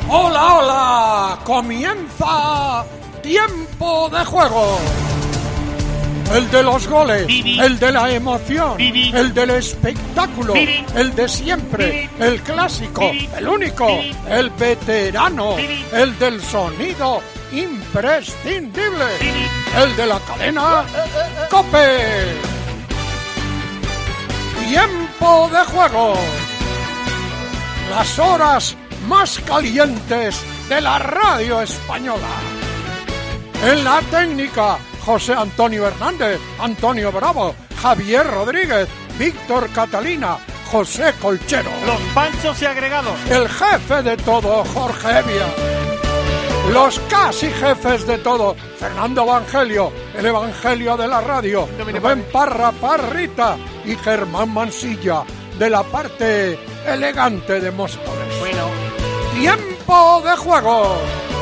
¡Hola, hola! ¡Comienza Tiempo de Juego! El de los goles, el de la emoción, el del espectáculo, el de siempre, el clásico, el único, el veterano, el del sonido imprescindible, el de la cadena COPE. Tiempo de Juego. Las horas más calientes de la radio española. En la técnica, José Antonio Hernández, Antonio Bravo, Javier Rodríguez, Víctor Catalina, José Colchero. Los panchos y agregados. El jefe de todo, Jorge Evia. Los casi jefes de todo, Fernando Evangelio, el Evangelio de la radio, Rubén Parra Parrita y Germán Mansilla, de la parte elegante de Móstoles. Bueno. Tiempo de Juego.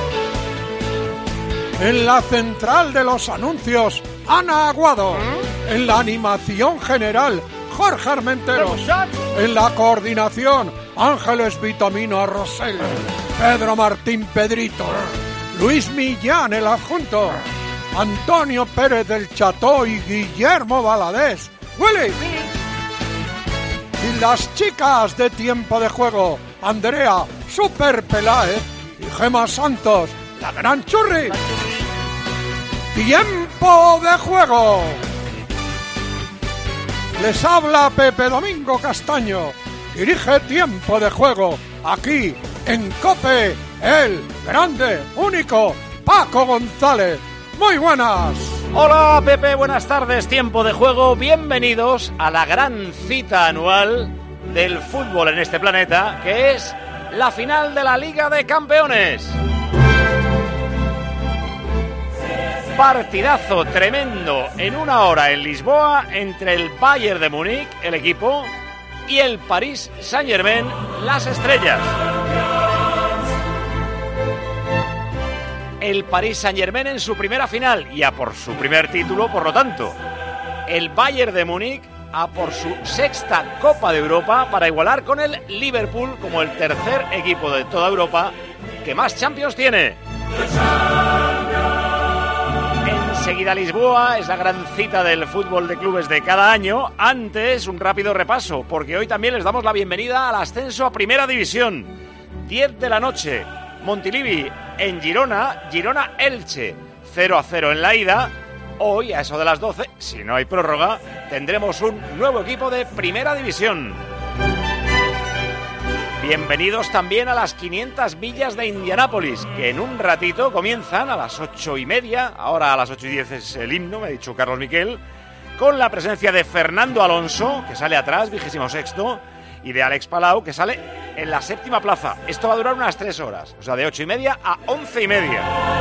En la central de los anuncios, Ana Aguado. En la animación general, Jorge Armenteros. En la coordinación, Ángeles Vitamina Rosell. Pedro Martín Pedrito. Luis Millán, el adjunto. Antonio Pérez del Cható y Guillermo Valadés. ¡Willy! Y las chicas de Tiempo de Juego, Andrea Super Peláez y Gema Santos, la gran Churri. Tiempo de Juego. Les habla Pepe Domingo Castaño. Dirige Tiempo de Juego aquí en COPE, el grande, único Paco González. Muy buenas. Hola Pepe, buenas tardes. Tiempo de Juego. Bienvenidos a la gran cita anual del fútbol en este planeta, que es la final de la Liga de Campeones. Partidazo tremendo en una hora en Lisboa entre el Bayern de Múnich, el equipo, y el Paris Saint-Germain, las estrellas. El Paris Saint-Germain en su primera final y a por su primer título, por lo tanto. El Bayern de Múnich a por su sexta Copa de Europa para igualar con el Liverpool como el tercer equipo de toda Europa que más Champions tiene. Enseguida Lisboa, es la gran cita del fútbol de clubes de cada año. Antes, un rápido repaso, porque hoy también les damos la bienvenida al ascenso a Primera División. 10 de la noche, Montilivi en Girona, Girona-Elche, 0-0 en la ida. Hoy, a eso de las 12, si no hay prórroga, tendremos un nuevo equipo de Primera División. Bienvenidos también a las 500 millas de Indianápolis, que en un ratito comienzan a las 8:30, ahora a las 8:10 es el himno, me ha dicho Carlos Miquel, con la presencia de Fernando Alonso, que sale atrás, 26º, y de Alex Palau, que sale en la séptima plaza. Esto va a durar unas 3 horas, o sea, de 8:30 a 11:30.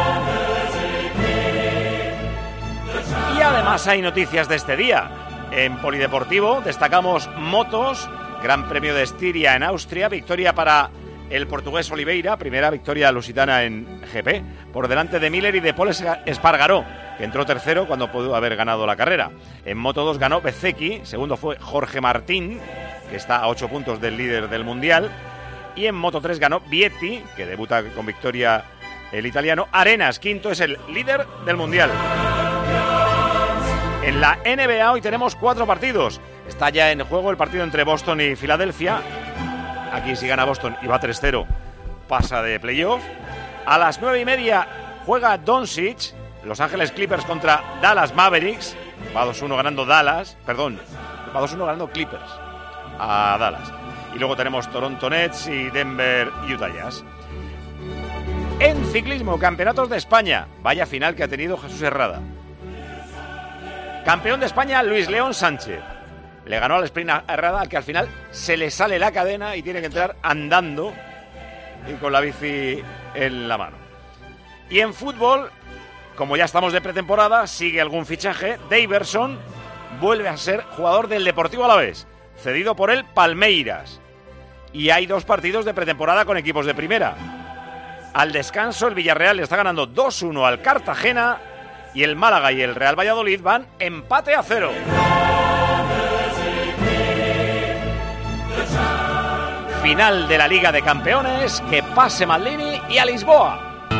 Y además hay noticias de este día. En Polideportivo destacamos motos, Gran Premio de Estiria en Austria, victoria para el portugués Oliveira, primera victoria lusitana en GP, por delante de Miller y de Paul Espargaró, que entró tercero cuando pudo haber ganado la carrera. En Moto 2 ganó Bezzecchi, segundo fue Jorge Martín, que está a 8 puntos del líder del Mundial, y en Moto 3 ganó Vietti, que debuta con victoria el italiano. Arenas, quinto, es el líder del Mundial. En la NBA hoy tenemos 4 partidos. Está ya en juego el partido entre Boston y Filadelfia. Aquí si gana Boston y va 3-0, pasa de playoff. A las 9:30 juega Doncic, Los Ángeles Clippers contra Dallas Mavericks. Va 2-1 ganando Dallas, perdón, va 2-1 ganando Clippers a Dallas. Y luego tenemos Toronto Nets y Denver Utah Jazz. En ciclismo, campeonatos de España. Vaya final que ha tenido Jesús Herrada. Campeón de España, Luis León Sánchez. Le ganó al sprint a Herrada, al que al final se le sale la cadena y tiene que entrar andando y con la bici en la mano. Y en fútbol, como ya estamos de pretemporada, sigue algún fichaje. Daverson vuelve a ser jugador del Deportivo Alavés, cedido por el Palmeiras. Y hay 2 partidos de pretemporada con equipos de primera. Al descanso, el Villarreal le está ganando 2-1 al Cartagena y el Málaga y el Real Valladolid van empate a 0. final de la Liga de Campeones. Que pase Maldini y a Lisboa.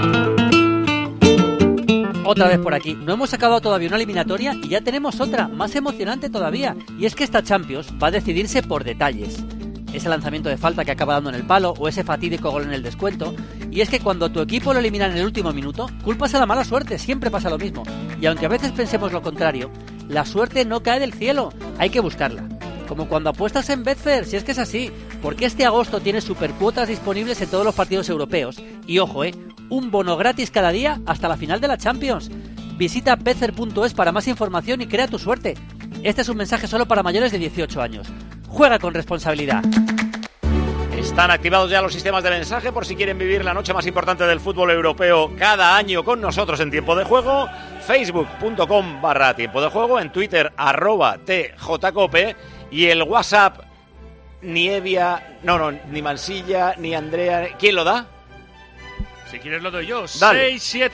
Otra vez por aquí. No hemos acabado todavía una eliminatoria y ya tenemos otra, más emocionante todavía. Y es que esta Champions va a decidirse por detalles. Ese lanzamiento de falta que acaba dando en el palo o ese fatídico gol en el descuento. Y es que cuando tu equipo lo eliminan en el último minuto, culpas a la mala suerte, siempre pasa lo mismo. Y aunque a veces pensemos lo contrario, la suerte no cae del cielo, hay que buscarla. Como cuando apuestas en Betfair, si es que es así. Porque este agosto tienes supercuotas disponibles en todos los partidos europeos. Y ojo, un bono gratis cada día hasta la final de la Champions. Visita betfair.es para más información y crea tu suerte. Este es un mensaje solo para mayores de 18 años. Juega con responsabilidad. Están activados ya los sistemas de mensaje por si quieren vivir la noche más importante del fútbol europeo cada año con nosotros en Tiempo de Juego. Facebook.com/Tiempo de Juego, en Twitter @TJCope y el WhatsApp ni Evia, ni Mansilla, ni Andrea. ¿Quién lo da? Si quieres lo doy yo. Dale.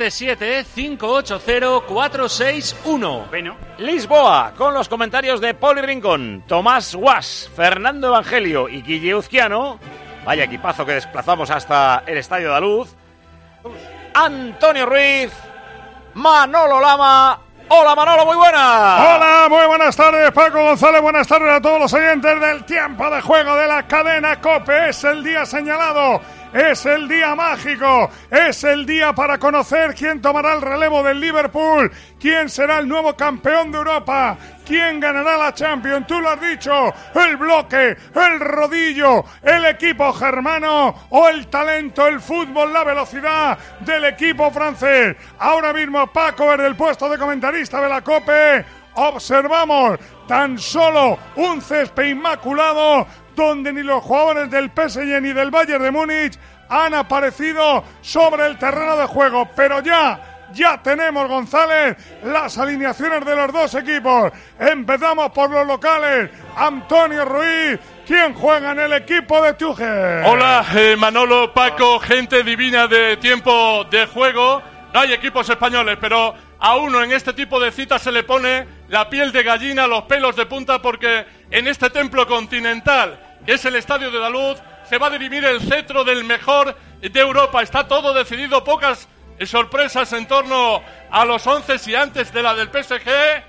677-580-461. Bueno. Lisboa, con los comentarios de Poli Rincón, Tomás Guas, Fernando Evangelio y Guille Uzquiano. Vaya equipazo que desplazamos hasta el Estadio de la Luz. Antonio Ruiz, Manolo Lama. Hola Manolo, muy buenas. Hola, muy buenas tardes, Paco González, buenas tardes a todos los oyentes del Tiempo de Juego de la cadena COPE. Es el día señalado, es el día mágico, es el día para conocer quién tomará el relevo del Liverpool, quién será el nuevo campeón de Europa, quién ganará la Champions. Tú lo has dicho, el bloque, el rodillo, el equipo germano o el talento, el fútbol, la velocidad del equipo francés. Ahora mismo Paco, desde el puesto de comentarista de la COPE, observamos tan solo un césped inmaculado donde ni los jugadores del PSG ni del Bayern de Múnich han aparecido sobre el terreno de juego. Pero ya tenemos, González, las alineaciones de los dos equipos. Empezamos por los locales. Antonio Ruiz, ¿quién juega en el equipo de Tuchel? Hola, Manolo, Paco, gente divina de Tiempo de Juego. No hay equipos españoles, pero a uno en este tipo de citas se le pone la piel de gallina, los pelos de punta, porque en este templo continental, que es el Estadio de la Luz, se va a dirimir el cetro del mejor de Europa. Está todo decidido, pocas sorpresas en torno a los 11 y antes de la del PSG.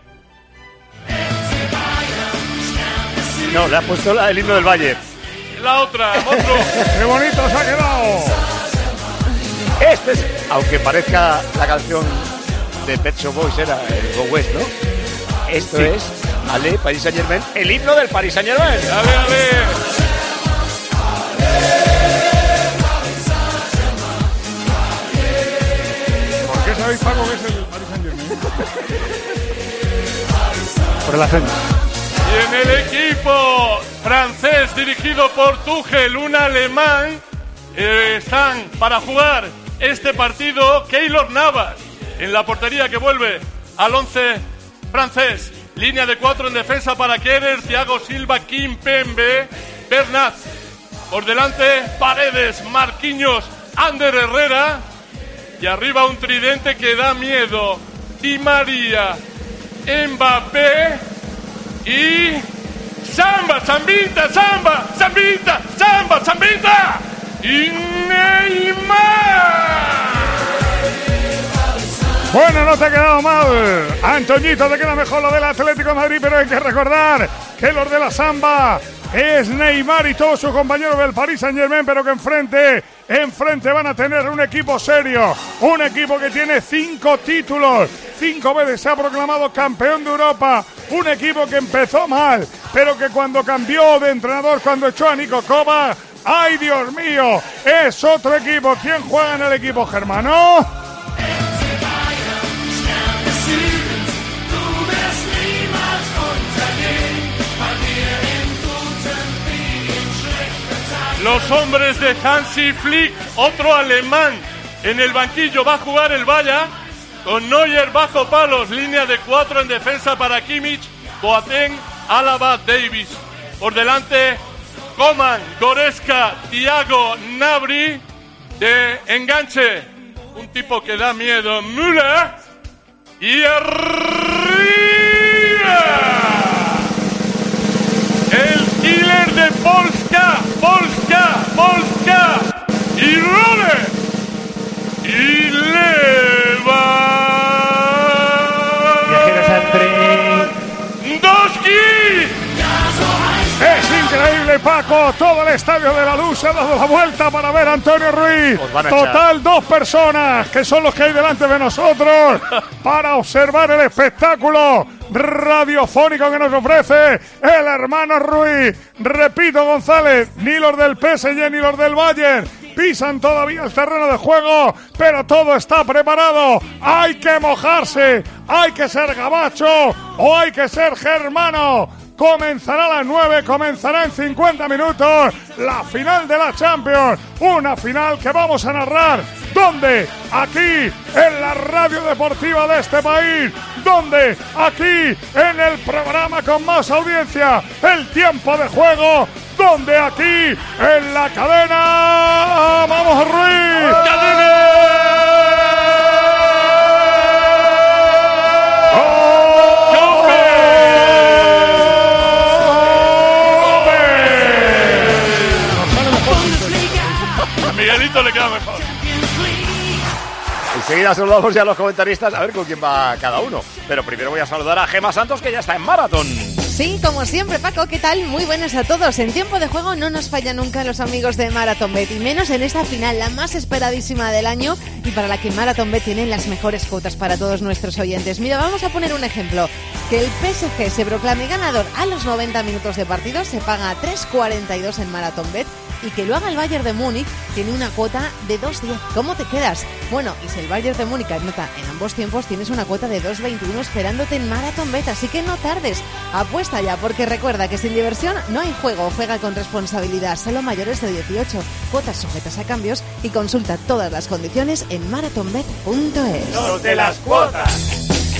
No, le ha puesto el himno del Valle. La otra, otro. ¡Qué bonito se ha quedado! Este es, aunque parezca la canción de Pet Shop Boys, era el Go West, ¿no? Esto sí. Es, Ale, Paris Saint-Germain, el himno del Paris Saint-Germain. Ale. ¿Por qué sabéis, Paco, que es el Paris Saint-Germain? Por el acento. Y en el equipo francés dirigido por Tuchel, un alemán, están para jugar este partido Keylor Navas en la portería, que vuelve al 11 francés. Línea de 4 en defensa para Kehrer, Thiago Silva, Kimpembe, Bernat. Por delante Paredes, Marquinhos, Ander Herrera. Y arriba un tridente que da miedo. Di María, Mbappé y Samba, Zambita, Samba, Zambita, Samba, Zambita y Neymar. Bueno, no te ha quedado mal, Antoñito, te queda mejor lo del Atlético de Madrid, pero hay que recordar que los de la Samba es Neymar y todos sus compañeros del Paris Saint-Germain, pero que enfrente van a tener un equipo serio, un equipo que tiene 5 títulos, 5 veces se ha proclamado campeón de Europa, un equipo que empezó mal, pero que cuando cambió de entrenador, cuando echó a Niko Kovac, ¡ay, Dios mío!, es otro equipo. ¿Quién juega en el equipo germano? Los hombres de Hansi Flick, otro alemán en el banquillo. Va a jugar el Bayern con Neuer bajo palos. Línea de 4 en defensa para Kimmich, Boateng, Alaba, Davis. Por delante Coman, Goretzka, Thiago, Gnabry. De enganche, un tipo que da miedo, Müller. Y arriba el killer de Polska, Polska y Role y Leva. Es increíble, Paco. Todo el estadio de la Luz se ha dado la vuelta para ver a Antonio Ruiz. Total, 2 personas que son los que hay delante de nosotros para observar el espectáculo radiofónico que nos ofrece el hermano Ruiz. Repito, González, ni los del PSG ni los del Bayern pisan todavía el terreno de juego, pero todo está preparado. Hay que mojarse, hay que ser gabacho o hay que ser germano. Comenzará a las 9, comenzará en 50 minutos la final de la Champions. Una final que vamos a narrar. ¿Dónde? Aquí, en la radio deportiva de este país. ¿Dónde? Aquí, en el programa con más audiencia, El Tiempo de Juego. ¿Dónde? Aquí, en la cadena. ¡Vamos, Ruiz! Miguelito le queda mejor. Enseguida saludamos ya a los comentaristas, a ver con quién va cada uno. Pero primero voy a saludar a Gemma Santos, que ya está en maratón. Sí, como siempre, Paco, ¿qué tal? Muy buenas a todos. En tiempo de juego no nos fallan nunca los amigos de Marathonbet, y menos en esta final, la más esperadísima del año, y para la que Marathonbet tiene las mejores cuotas para todos nuestros oyentes. Mira, vamos a poner un ejemplo. Que el PSG se proclame ganador a los 90 minutos de partido, se paga a 3,42 en Marathonbet, y que lo haga el Bayern de Múnich tiene una cuota de 2,10. ¿Cómo te quedas? Bueno, y si el Bayern de Múnich anota en ambos tiempos, tienes una cuota de 2,21 esperándote en Marathonbet, así que no tardes. Apuesta ya, porque recuerda que sin diversión no hay juego. Juega con responsabilidad, solo mayores de 18. Cuotas sujetas a cambios, y consulta todas las condiciones en marathonbet.es. ¡Los de las cuotas!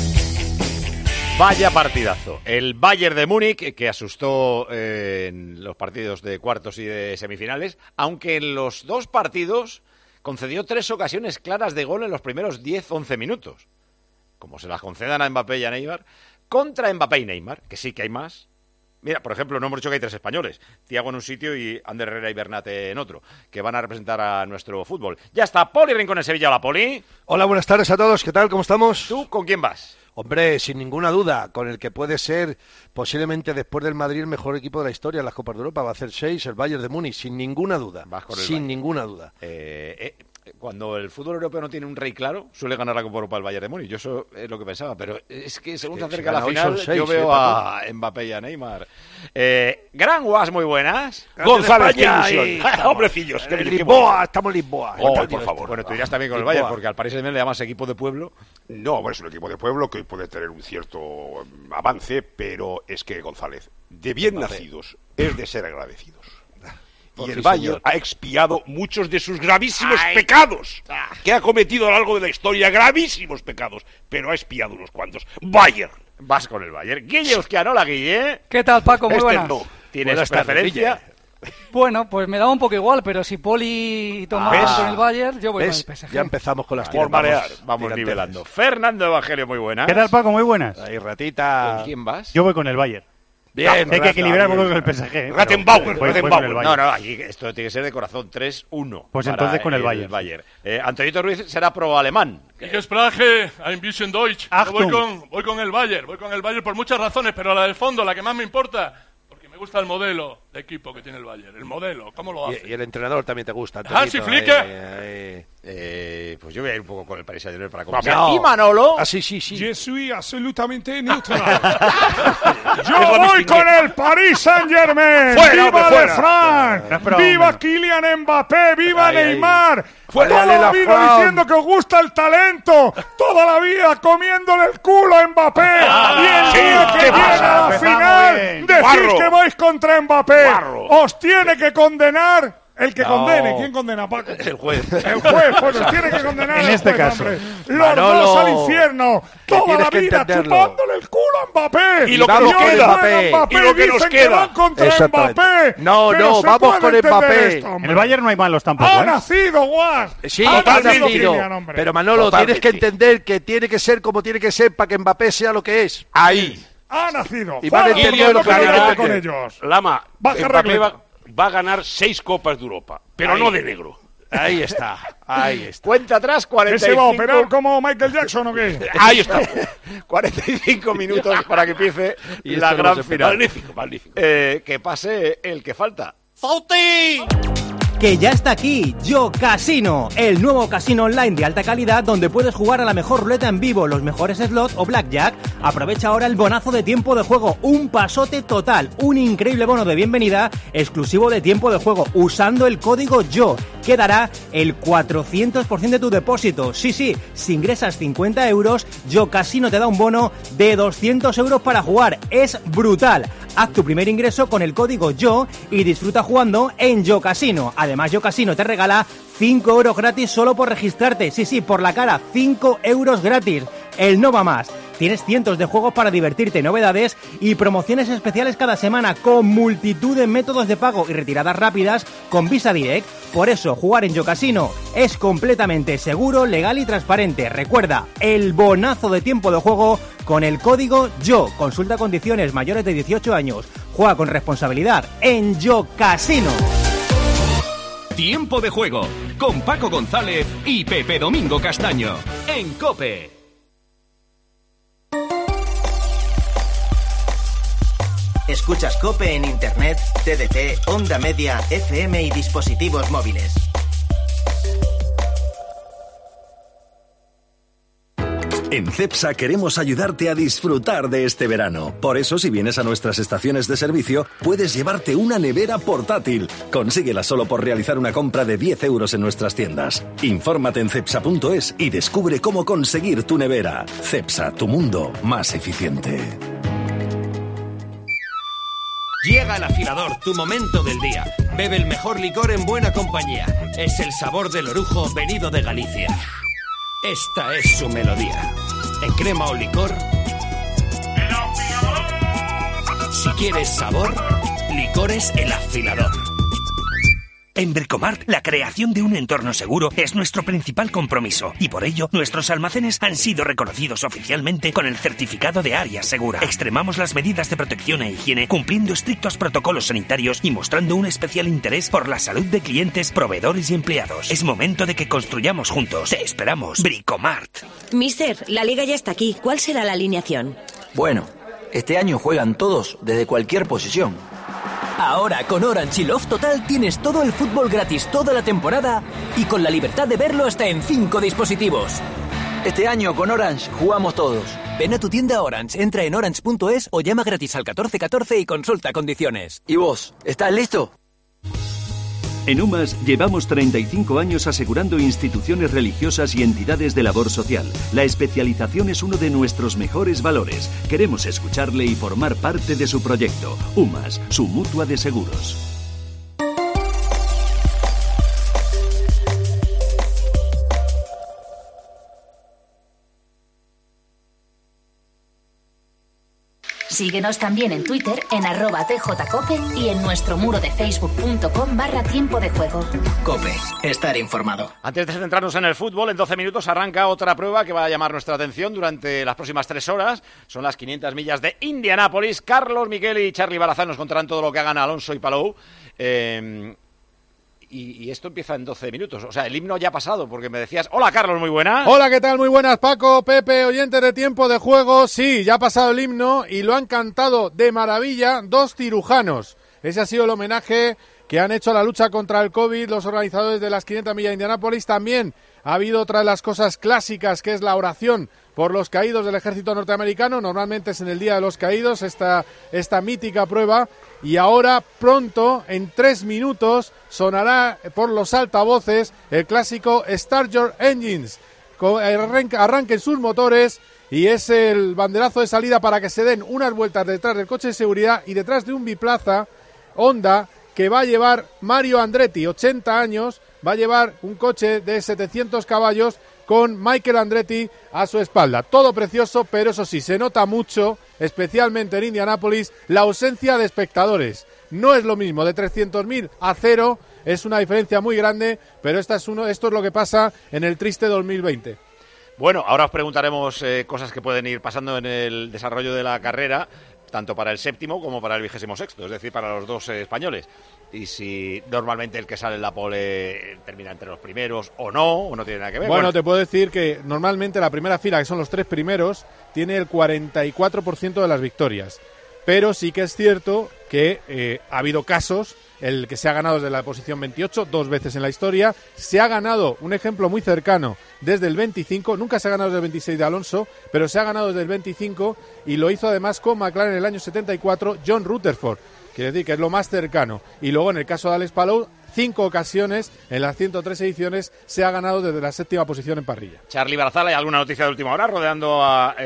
Vaya partidazo. El Bayern de Múnich, que asustó en los partidos de cuartos y de semifinales, aunque en los dos partidos concedió 3 ocasiones claras de gol en los primeros 10-11 minutos. Como se las concedan a Mbappé y a Neymar, contra Mbappé y Neymar, que sí que hay más. Mira, por ejemplo, no hemos dicho que hay 3 españoles. Thiago en un sitio y Ander Herrera y Bernat en otro, que van a representar a nuestro fútbol. Ya está Poli Rincón en Sevilla. Hola, Poli. Hola, buenas tardes a todos. ¿Qué tal? ¿Cómo estamos? ¿Tú con quién vas? Hombre, sin ninguna duda, con el que puede ser posiblemente después del Madrid el mejor equipo de la historia en las Copas de Europa. Va a hacer 6, el Bayern de Múnich, sin ninguna duda. Vas con el sin Bayern. Ninguna duda. Cuando el fútbol europeo no tiene un rey claro, suele ganar la Copa Europa el Bayern de Múnich. Yo eso es lo que pensaba, pero es que según se acerca la final, 6, yo veo a Mbappé y a Neymar. Gran Guas, muy buenas. González, qué ilusión. Hombrecillos, en Lisboa, estamos en Lisboa. Por favor. Bueno, tú irías también con el Bayern, porque al Paris Saint-Germain le llamas equipo de pueblo. No, bueno, es un equipo de pueblo que puede tener un cierto avance, pero es que, González, de bien nacidos es de ser agradecidos. Y el Bayern ha expiado muchos de sus gravísimos pecados que ha cometido a lo largo de la historia, gravísimos pecados, pero ha expiado unos cuantos. Bayern. Vas con el Bayern. Guille Uzquiano, hola Guille. ¿Qué tal, Paco? Muy buenas. No. ¿Tienes Buenas tardes, preferencia? Bueno, pues me da un poco igual, pero si Poli y Tomás ¿Ves? con el Bayern, yo voy ¿Ves? con el PSG. Ya empezamos con las Por marear. Vamos tiranteces. nivelando. Fernando Evangelio, muy buenas. ¿Qué tal, Paco? Muy buenas. Ahí, ratita. ¿Con quién vas? Yo voy con el Bayern. Bien, Hay que Rata, equilibrar bien. con el PSG. Rattenbauer, Voy con el Rattenbauer. Bayern. No, aquí esto tiene que ser de corazón. 3-1. Pues para entonces con el Bayern. Antonito Ruiz será pro alemán. Ich spreche ein bisschen Deutsch. Yo Achtung. voy con el Bayern por muchas razones, pero la del fondo, la que más me importa, porque me gusta el modelo de equipo que tiene el Bayern. El modelo, ¿cómo lo hace? Y el entrenador también te gusta. Hansi Antonito. Flick. Pues yo voy a ir un poco con el Paris Saint-Germain para Vamos. comenzar. ¿Y Manolo? Ah, sí. Je suis absolutamente neutral. Es Yo la voy misma con el Paris Saint-Germain. Fuera, ¡Viva hombre, Le fuera! Fran! No es broma, ¡Viva hombre. Kylian Mbappé! ¡Viva Ahí, ahí. Neymar! Fuera, Toda dale la la vida Fran. diciendo que os gusta el talento. Toda la vida comiéndole el culo a Mbappé. Y el sí, día que ¿qué viene pasa? a la Empezamos final, bien. decís Guarro. que vais contra Mbappé. Guarro. Os tiene que condenar el que No. condene. ¿Quién condena, Paco? El juez. El juez, pues nos tiene que condenar En el este juez, caso. hombre. Los Manolo, dos al infierno. que Toda tienes la que vida entenderlo. chupándole el culo a Mbappé. Y lo que hoy nos queda. juega Mbappé Y lo que nos dicen queda. van contra Exactamente. Mbappé. No, Pero no, se vamos puede con entender Mbappé. esto, hombre. En el Bayern no hay malos tampoco, Ha ¿eh? nacido, Guas. Sí, Ha ha nacido nacido. Kylian, hombre. Pero Manolo, Totalmente. tienes que entender que tiene que ser como tiene que ser para que Mbappé sea lo que es. Ahí. Ha nacido. Y van a Fuera, entender no lo que te tiene que metas entender. con ellos. Lama, Baja Mbappé regleta. va a ganar 6 Copas de Europa, pero no de negro. Ahí está. Cuenta atrás, 45. ¿Qué se va a operar como Michael Jackson o qué? Ahí está. 45 minutos para que empiece la gran final. Magnífico. Que pase el que falta. ¡Fauti! Que ya está aquí, Yo Casino, el nuevo casino online de alta calidad donde puedes jugar a la mejor ruleta en vivo, los mejores slots o blackjack. Aprovecha ahora el bonazo de tiempo de juego, un pasote total, un increíble bono de bienvenida exclusivo de tiempo de juego usando el código YO, que dará el 400% de tu depósito. Sí, si ingresas 50 euros, Yo Casino te da un bono de 200 euros para jugar. Es brutal. Haz tu primer ingreso con el código YO y disfruta jugando en Yo Casino. Además, Yo Casino te regala 5 euros gratis solo por registrarte. Sí, por la cara, 5 euros gratis. El no va más. Tienes cientos de juegos para divertirte, novedades y promociones especiales cada semana con multitud de métodos de pago y retiradas rápidas con Visa Direct. Por eso, jugar en Yo Casino es completamente seguro, legal y transparente. Recuerda, el bonazo de tiempo de juego con el código YO. Consulta condiciones, mayores de 18 años. Juega con responsabilidad en Yo Casino. Tiempo de juego con Paco González y Pepe Domingo Castaño en COPE. Escuchas COPE en Internet, TDT, Onda Media, FM y dispositivos móviles. En Cepsa queremos ayudarte a disfrutar de este verano. Por eso, si vienes a nuestras estaciones de servicio, puedes llevarte una nevera portátil. Consíguela solo por realizar una compra de 10 euros en nuestras tiendas. Infórmate en cepsa.es y descubre cómo conseguir tu nevera. Cepsa, tu mundo más eficiente. Llega el afilador, tu momento del día. Bebe el mejor licor en buena compañía. Es el sabor del orujo venido de Galicia. Esta es su melodía. En crema o licor. Si quieres sabor, licores El Afilador. En Bricomart, la creación de un entorno seguro es nuestro principal compromiso y por ello nuestros almacenes han sido reconocidos oficialmente con el certificado de área segura. Extremamos las medidas de protección e higiene cumpliendo estrictos protocolos sanitarios y mostrando un especial interés por la salud de clientes, proveedores y empleados. Es momento de que construyamos juntos. Te esperamos. Bricomart. Mister, la liga ya está aquí. ¿Cuál será la alineación? Bueno, este año juegan todos desde cualquier posición. Ahora con Orange y Love Total tienes todo el fútbol gratis toda la temporada y con la libertad de verlo hasta en 5 dispositivos. Este año con Orange jugamos todos. Ven a tu tienda Orange, entra en orange.es o llama gratis al 1414 y consulta condiciones. ¿Y vos, estás listo? En UMAS llevamos 35 años asegurando instituciones religiosas y entidades de labor social. La especialización es uno de nuestros mejores valores. Queremos escucharle y formar parte de su proyecto. UMAS, su mutua de seguros. Síguenos también en Twitter en @tjcope y en nuestro muro de facebook.com/tiempo de juego. COPE, estar informado. Antes de centrarnos en el fútbol, en 12 minutos arranca otra prueba que va a llamar nuestra atención durante las próximas 3 horas. Son las 500 millas de Indianápolis. Carlos Miquel y Charly Barazán nos contarán todo lo que hagan Alonso y Palou. Y esto empieza en 12 minutos. O sea, el himno ya ha pasado, porque me decías... Hola, Carlos, muy buenas. Hola, ¿qué tal? Muy buenas, Paco, Pepe, oyentes de Tiempo de Juego. Sí, ya ha pasado el himno y lo han cantado de maravilla 2 cirujanos. Ese ha sido el homenaje que han hecho a la lucha contra el COVID los organizadores de las 500 millas de Indianápolis. También ha habido otra de las cosas clásicas, que es la oración por los caídos del ejército norteamericano. Normalmente es en el Día de los Caídos esta mítica prueba. Y ahora, pronto, en 3 minutos, sonará por los altavoces el clásico Start Your Engines. Arranquen sus motores y es el banderazo de salida para que se den unas vueltas detrás del coche de seguridad y detrás de un biplaza Honda que va a llevar Mario Andretti, 80 años, va a llevar un coche de 700 caballos con Michael Andretti a su espalda. Todo precioso, pero eso sí, se nota mucho, especialmente en Indianápolis, la ausencia de espectadores. No es lo mismo, de 300.000 a 0, es una diferencia muy grande, pero esto es lo que pasa en el triste 2020. Bueno, ahora os preguntaremos cosas que pueden ir pasando en el desarrollo de la carrera. tanto para el 7º como para el 26º, es decir, para los dos españoles. Y si normalmente el que sale en la pole termina entre los primeros o no tiene nada que ver. Bueno, te puedo decir que normalmente la primera fila, que son los 3 primeros, tiene el 44% de las victorias. Pero sí que es cierto que ha habido casos, el que se ha ganado desde la posición 28, 2 veces en la historia, se ha ganado, un ejemplo muy cercano, desde el 25, nunca se ha ganado desde el 26 de Alonso, pero se ha ganado desde el 25 y lo hizo además con McLaren en el año 74, John Rutherford. Quiere decir que es lo más cercano. Y luego en el caso de Alex Palou, 5 ocasiones en las 103 ediciones se ha ganado desde la 7ª posición en parrilla. Charlie Barazal, ¿hay alguna noticia de última hora rodeando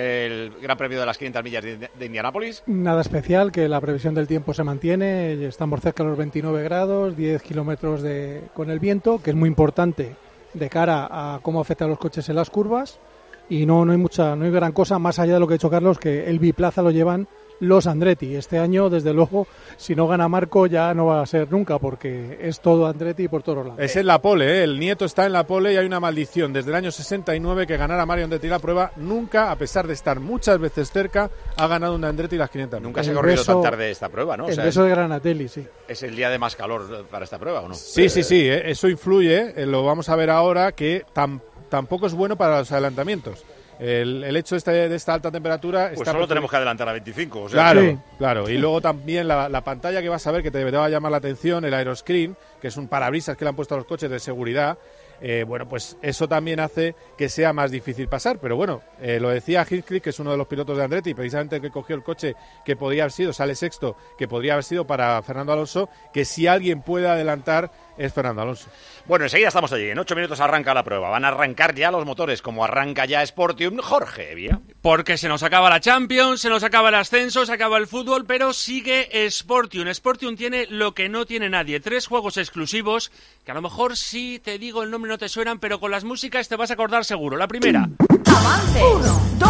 el Gran Premio de las 500 millas de Indianápolis? Nada especial, que la previsión del tiempo se mantiene, estamos cerca de los 29 grados, 10 kilómetros con el viento, que es muy importante de cara a cómo afecta a los coches en las curvas, y no hay gran cosa, más allá de lo que ha dicho Carlos, que el biplaza lo llevan los Andretti. Este año, desde luego, si no gana Marco ya no va a ser nunca, porque es todo Andretti por todos lados. Es en la pole, el nieto está en la pole y hay una maldición. Desde el año 69 que ganara Mario Andretti la prueba, nunca, a pesar de estar muchas veces cerca, ha ganado un Andretti las 500. Nunca se ha corrido tan tarde esta prueba, ¿no? El beso de Granatelli, sí. ¿Es el día de más calor para esta prueba o no? Sí, eso influye, lo vamos a ver ahora, que tampoco es bueno para los adelantamientos. El hecho de esta alta temperatura... Pues solo tenemos que adelantar a 25. O sea, claro. Y luego también la pantalla que vas a ver, que te va a llamar la atención, el aeroscreen, que es un parabrisas que le han puesto a los coches de seguridad. Bueno, pues eso también hace que sea más difícil pasar. Pero bueno, lo decía Hinchcliffe, que es uno de los pilotos de Andretti, precisamente el que cogió el coche que podría haber sido, sale sexto, que podría haber sido para Fernando Alonso, que si alguien puede adelantar es Fernando Alonso. Bueno, enseguida estamos allí. En 8 minutos arranca la prueba. Van a arrancar ya los motores, como arranca ya Sportium. Jorge Evia. Porque se nos acaba la Champions, se nos acaba el ascenso, se acaba el fútbol, pero sigue Sportium. Sportium tiene lo que no tiene nadie. 3 juegos exclusivos, que a lo mejor sí te digo el nombre no te suenan, pero con las músicas te vas a acordar seguro. La primera. Avances. 1, 2,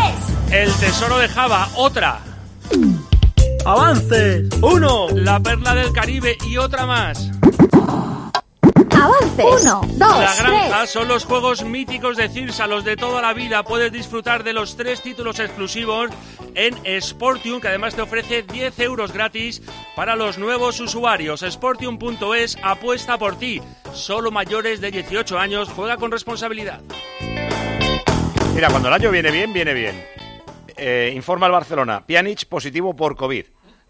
3. El tesoro de Java. Otra. Avances. 1. La perla del Caribe. Y otra más. Avances. 1, 2, 3. La granja son los juegos míticos de Cirsa, los de toda la vida. Puedes disfrutar de los 3 títulos exclusivos en Sportium, que además te ofrece 10 euros gratis para los nuevos usuarios. Sportium.es apuesta por ti. Solo mayores de 18 años. Juega con responsabilidad. Mira, cuando el año viene bien, viene bien. Informa el Barcelona. Pjanic positivo por COVID.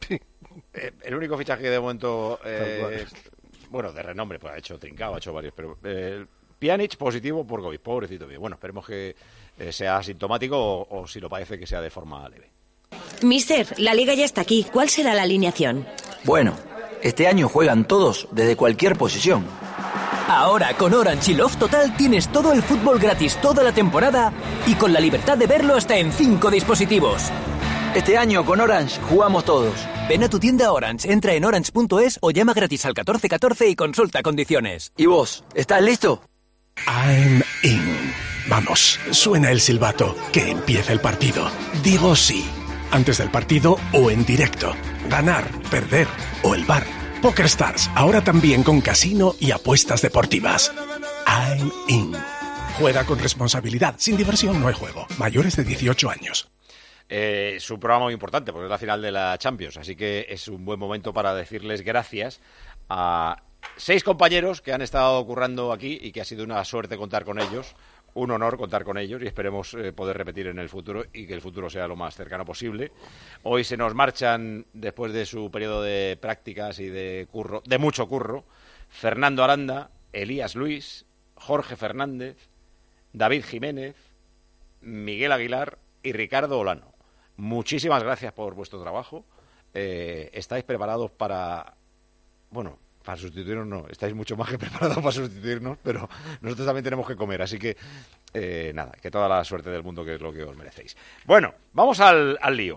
El único fichaje que de momento... bueno, de renombre, pues ha hecho Trincao, ha hecho varios, pero Pjanic positivo por COVID, pobrecito mío. Bueno, esperemos que sea asintomático o si lo parece que sea de forma leve. Mister, la Liga ya está aquí. ¿Cuál será la alineación? Bueno, este año juegan todos desde cualquier posición. Ahora con Orange y Love Total tienes todo el fútbol gratis toda la temporada y con la libertad de verlo hasta en 5 dispositivos. Este año con Orange jugamos todos. Ven a tu tienda Orange, entra en orange.es o llama gratis al 1414 y consulta condiciones. ¿Y vos, estás listo? I'm in. Vamos, suena el silbato. Que empiece el partido. Digo sí. Antes del partido o en directo. Ganar, perder o el bar. PokerStars, ahora también con casino y apuestas deportivas. I'm in. Juega con responsabilidad. Sin diversión no hay juego. Mayores de 18 años. Es un programa muy importante porque es la final de la Champions, así que es un buen momento para decirles gracias a 6 compañeros que han estado currando aquí y que ha sido una suerte contar con ellos, un honor contar con ellos y esperemos poder repetir en el futuro y que el futuro sea lo más cercano posible. Hoy se nos marchan, después de su periodo de prácticas y de curro, de mucho curro, Fernando Aranda, Elías Luis, Jorge Fernández, David Jiménez, Miguel Aguilar y Ricardo Olano. Muchísimas gracias por vuestro trabajo. ¿Estáis preparados para... Bueno, para sustituirnos no, estáis mucho más que preparados para sustituirnos, pero nosotros también tenemos que comer, así que nada, que toda la suerte del mundo, que es lo que os merecéis. Bueno, vamos al lío.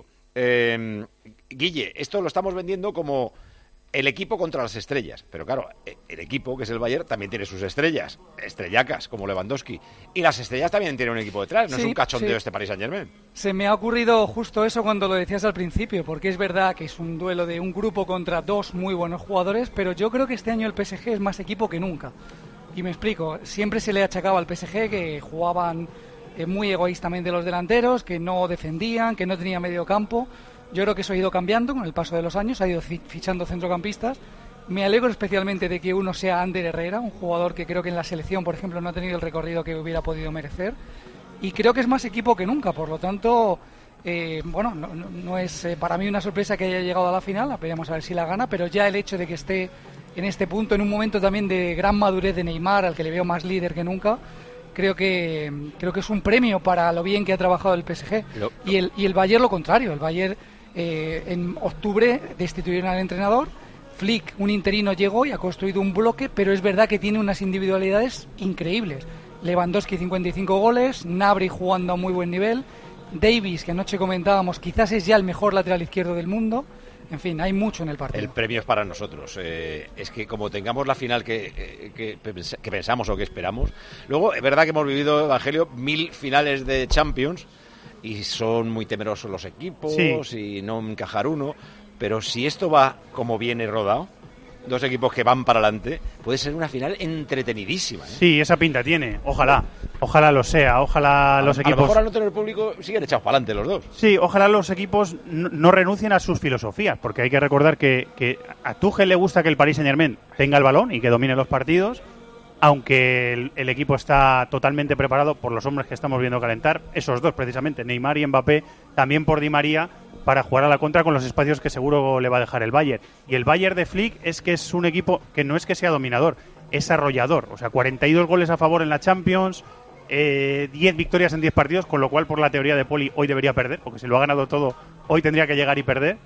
Guille, esto lo estamos vendiendo como el equipo contra las estrellas, pero claro, el equipo, que es el Bayern, también tiene sus estrellas, estrellacas, como Lewandowski, y las estrellas también tienen un equipo detrás, no es un cachondeo este Paris Saint-Germain. Se me ha ocurrido justo eso cuando lo decías al principio, porque es verdad que es un duelo de un grupo contra 2 muy buenos jugadores, pero yo creo que este año el PSG es más equipo que nunca. Y me explico, siempre se le achacaba al PSG que jugaban muy egoístamente los delanteros, que no defendían, que no tenía medio campo. Yo creo que eso ha ido cambiando con el paso de los años, ha ido fichando centrocampistas. Me alegro especialmente de que uno sea Ander Herrera, un jugador que creo que en la selección, por ejemplo, no ha tenido el recorrido que hubiera podido merecer. Y creo que es más equipo que nunca, por lo tanto, no es para mí una sorpresa que haya llegado a la final, veremos a ver si la gana, pero ya el hecho de que esté en este punto, en un momento también de gran madurez de Neymar, al que le veo más líder que nunca, creo que es un premio para lo bien que ha trabajado el PSG. Y el Bayern lo contrario, el Bayern en octubre destituyeron al entrenador, Flick, un interino, llegó y ha construido un bloque, pero es verdad que tiene unas individualidades increíbles. Lewandowski 55 goles, Gnabry jugando a muy buen nivel, Davies, que anoche comentábamos, quizás es ya el mejor lateral izquierdo del mundo. En fin, hay mucho en el partido. El premio es para nosotros. Es que como tengamos la final que pensamos o que esperamos, luego es verdad que hemos vivido, Evangelio, 1000 finales de Champions y son muy temerosos los equipos y no encajar uno, pero si esto va como viene rodado, dos equipos que van para adelante, puede ser una final entretenidísima. Sí, esa pinta tiene. Ojalá lo sea. Ojalá los equipos... A lo mejor al no tener público siguen echados para adelante los dos. Sí, ojalá los equipos no renuncien a sus filosofías, porque hay que recordar que a Tuchel le gusta que el Paris Saint-Germain tenga el balón y que domine los partidos, aunque el equipo está totalmente preparado por los hombres que estamos viendo calentar, esos dos precisamente, Neymar y Mbappé, también por Di María, para jugar a la contra con los espacios que seguro le va a dejar el Bayern. Y el Bayern de Flick es que es un equipo que no es que sea dominador, es arrollador. O sea, 42 goles a favor en la Champions, 10 victorias en 10 partidos, con lo cual, por la teoría de Poli, hoy debería perder, porque si lo ha ganado todo, hoy tendría que llegar y perder.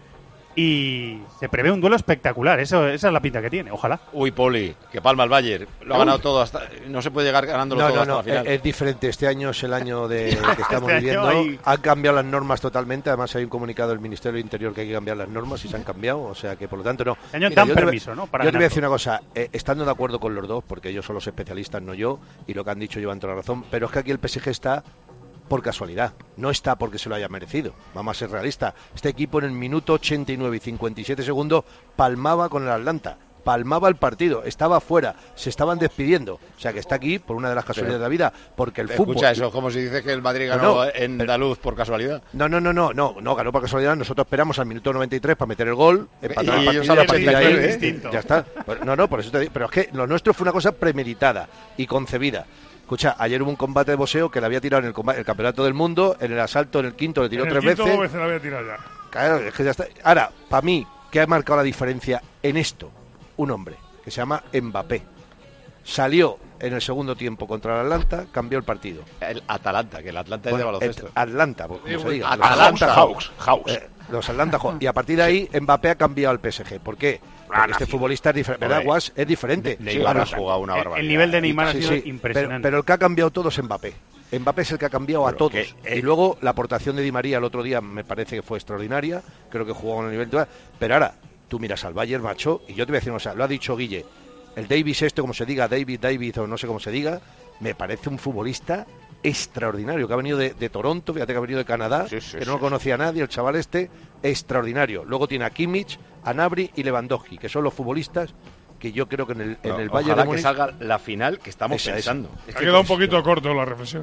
Y se prevé un duelo espectacular, esa es la pinta que tiene, ojalá. Uy, Poli, que palma el Bayern, lo ha ganado todo, no se puede llegar ganándolo todo hasta la final. Es diferente, este año es el año que estamos viviendo, han cambiado las normas totalmente, además hay un comunicado del Ministerio del Interior que hay que cambiar las normas y se han cambiado, o sea que por lo tanto no. Este año dan permiso, ¿no? Yo te voy a decir una cosa, estando de acuerdo con los dos, porque ellos son los especialistas, no yo, y lo que han dicho llevan toda la razón, pero es que aquí el PSG está por casualidad, no está porque se lo haya merecido, vamos a ser realistas. Este equipo en el minuto 89 y 57 segundos palmaba con el Atlanta, palmaba el partido, estaba fuera, se estaban despidiendo, o sea que está aquí por una de las casualidades de la vida, porque el fútbol... Escucha, eso como si dices que el Madrid ganó en Andaluz por casualidad. No, ganó por casualidad, nosotros esperamos al minuto 93 para meter el gol, empatar el partido, y a partir de ahí, ya está. No, por eso te digo, pero es que lo nuestro fue una cosa premeditada y concebida. Escucha, ayer hubo un combate de boxeo que le había tirado en el campeonato del mundo, en el asalto, en el quinto, le tiró 3 veces. En el quinto le había tirado ya. Claro, es que ya está. Ahora, para mí, ¿qué ha marcado la diferencia en esto? Un hombre que se llama Mbappé. Salió en el segundo tiempo contra el Atlanta, cambió el partido. El Atalanta, que el Atlanta es de baloncesto. Atlanta, como se diga. Atlanta Hawks. Los Atlanta Hawks. Y a partir de ahí, Mbappé ha cambiado al PSG. ¿Por qué? Porque este futbolista es diferente. ¿Verdad, Guas? Es diferente. Neymar ha jugado una barbaridad. El nivel de Neymar ha sido impresionante. Pero el que ha cambiado todo es Mbappé. Mbappé es el que ha cambiado a todos. Y luego la aportación de Di María el otro día me parece que fue extraordinaria. Creo que jugó a un nivel... Pero ahora, tú miras al Bayern, macho, y yo te voy a decir, o sea, lo ha dicho Guille, el Davies como se diga, David o no sé cómo se diga, me parece un futbolista extraordinario, que ha venido de Toronto, fíjate que ha venido de Canadá, que no lo conocía nadie, el chaval extraordinario. Luego tiene a Kimmich, a Gnabry y Lewandowski, que son los futbolistas que yo creo que en el Bayern de Múnich... que salga la final que estamos pensando. Ha quedado un poquito corto la reflexión.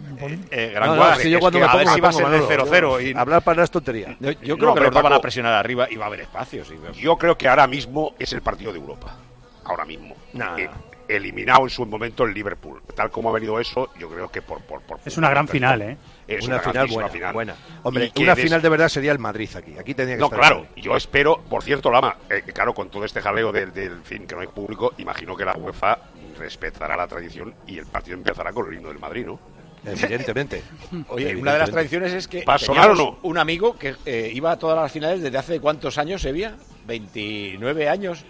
Es que yo cuando me pongo, a ver si va a ser de 0-0. Hablar para las tonterías. Yo creo que los dos van a presionar arriba y va a haber espacios. Yo creo que ahora mismo es el partido de Europa. Ahora mismo. Eliminado en su momento el Liverpool. Tal como ha venido eso, yo creo que por es una gran final, ¿eh? Es una final buena. Hombre, una final de verdad sería el Madrid aquí. Aquí tendría que estar. No, claro. Yo espero, por cierto, Lama, claro, con todo este jaleo del fin que no hay público, imagino que la UEFA respetará la tradición y el partido empezará con el himno del Madrid, ¿no? Evidentemente. Oye, una de las tradiciones es que teníamos un amigo que iba a todas las finales desde hace ¿cuántos años, Sevilla? 29 años.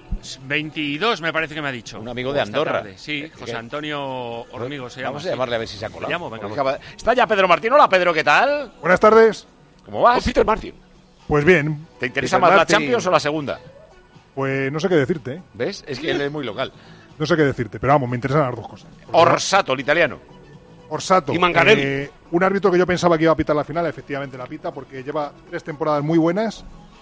22 me parece que me ha dicho. Un amigo de Andorra. Sí, José Antonio Hormigo se llama. Vamos a llamarle a ver si se ha colado. Llamo, venga. Está ya Pedro Martín. Hola, Pedro, ¿qué tal? Buenas tardes. ¿Cómo vas? Peter Martín. Pues bien. ¿Te interesa más la Champions o la segunda? Pues no sé qué decirte, ¿eh? ¿Ves? Es que él es muy local. No sé qué decirte, pero vamos, me interesan las dos cosas. Orsato, el italiano. Orsato, y Manganelli. Un árbitro que yo pensaba que iba a pitar la final, efectivamente la pita, porque lleva 3 temporadas muy buenas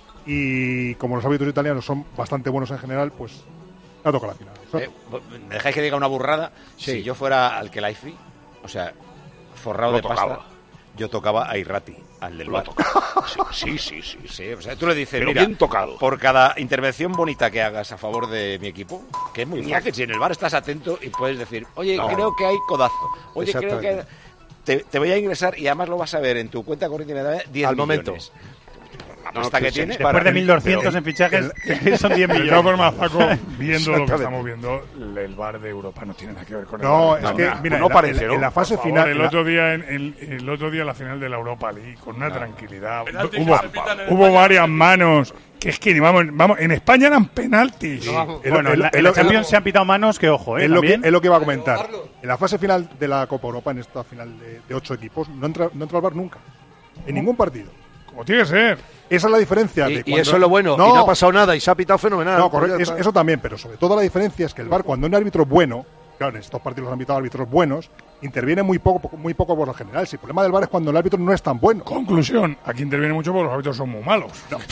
y como los árbitros italianos son bastante buenos en general, pues la toca la final. ¿Me dejáis que diga una burrada? Sí. Si yo fuera Al-Khelaifi, o sea, forrado de pasta, Yo tocaba a Irrati, al del VAR. Sí. O sea, tú le dices, pero mira, bien tocado. por cada intervención bonita que hagas a favor de mi equipo, que es muy fácil, si en el VAR estás atento y puedes decir, oye, creo que hay codazo, oye, creo que te voy a ingresar y además lo vas a ver en tu cuenta corriente de 10 millones. Momento. Hasta que tiene. Después de 1.200 en fichajes, son 10 millones. De todas formas, Paco, viendo lo que estamos viendo, el VAR de Europa no tiene nada que ver con el No, VAR. es que, mira, no parece, ¿no? en la fase Por favor, final. el otro día en la final de la Europa League, con una tranquilidad. Penaltis Hubo, que se pitan en hubo España. varias manos. Que es que, vamos, en España eran penaltis. Bueno, en la Champions se han pitado manos que, ojo, Es lo que iba a comentar. En la fase final de la Copa Europa, en esta final de 8 equipos, no entra el VAR nunca. En ningún partido. Como tiene que ser. Esa es la diferencia. Y eso es lo bueno. Y no ha pasado nada y se ha pitado fenomenal. No, correcto. Eso también, pero sobre todo la diferencia es que el VAR, cuando un árbitro bueno, claro, en estos partidos han pitado árbitros buenos, interviene muy poco por lo general. Si el problema del VAR es cuando el árbitro no es tan bueno. Conclusión, aquí interviene mucho porque los árbitros son muy malos.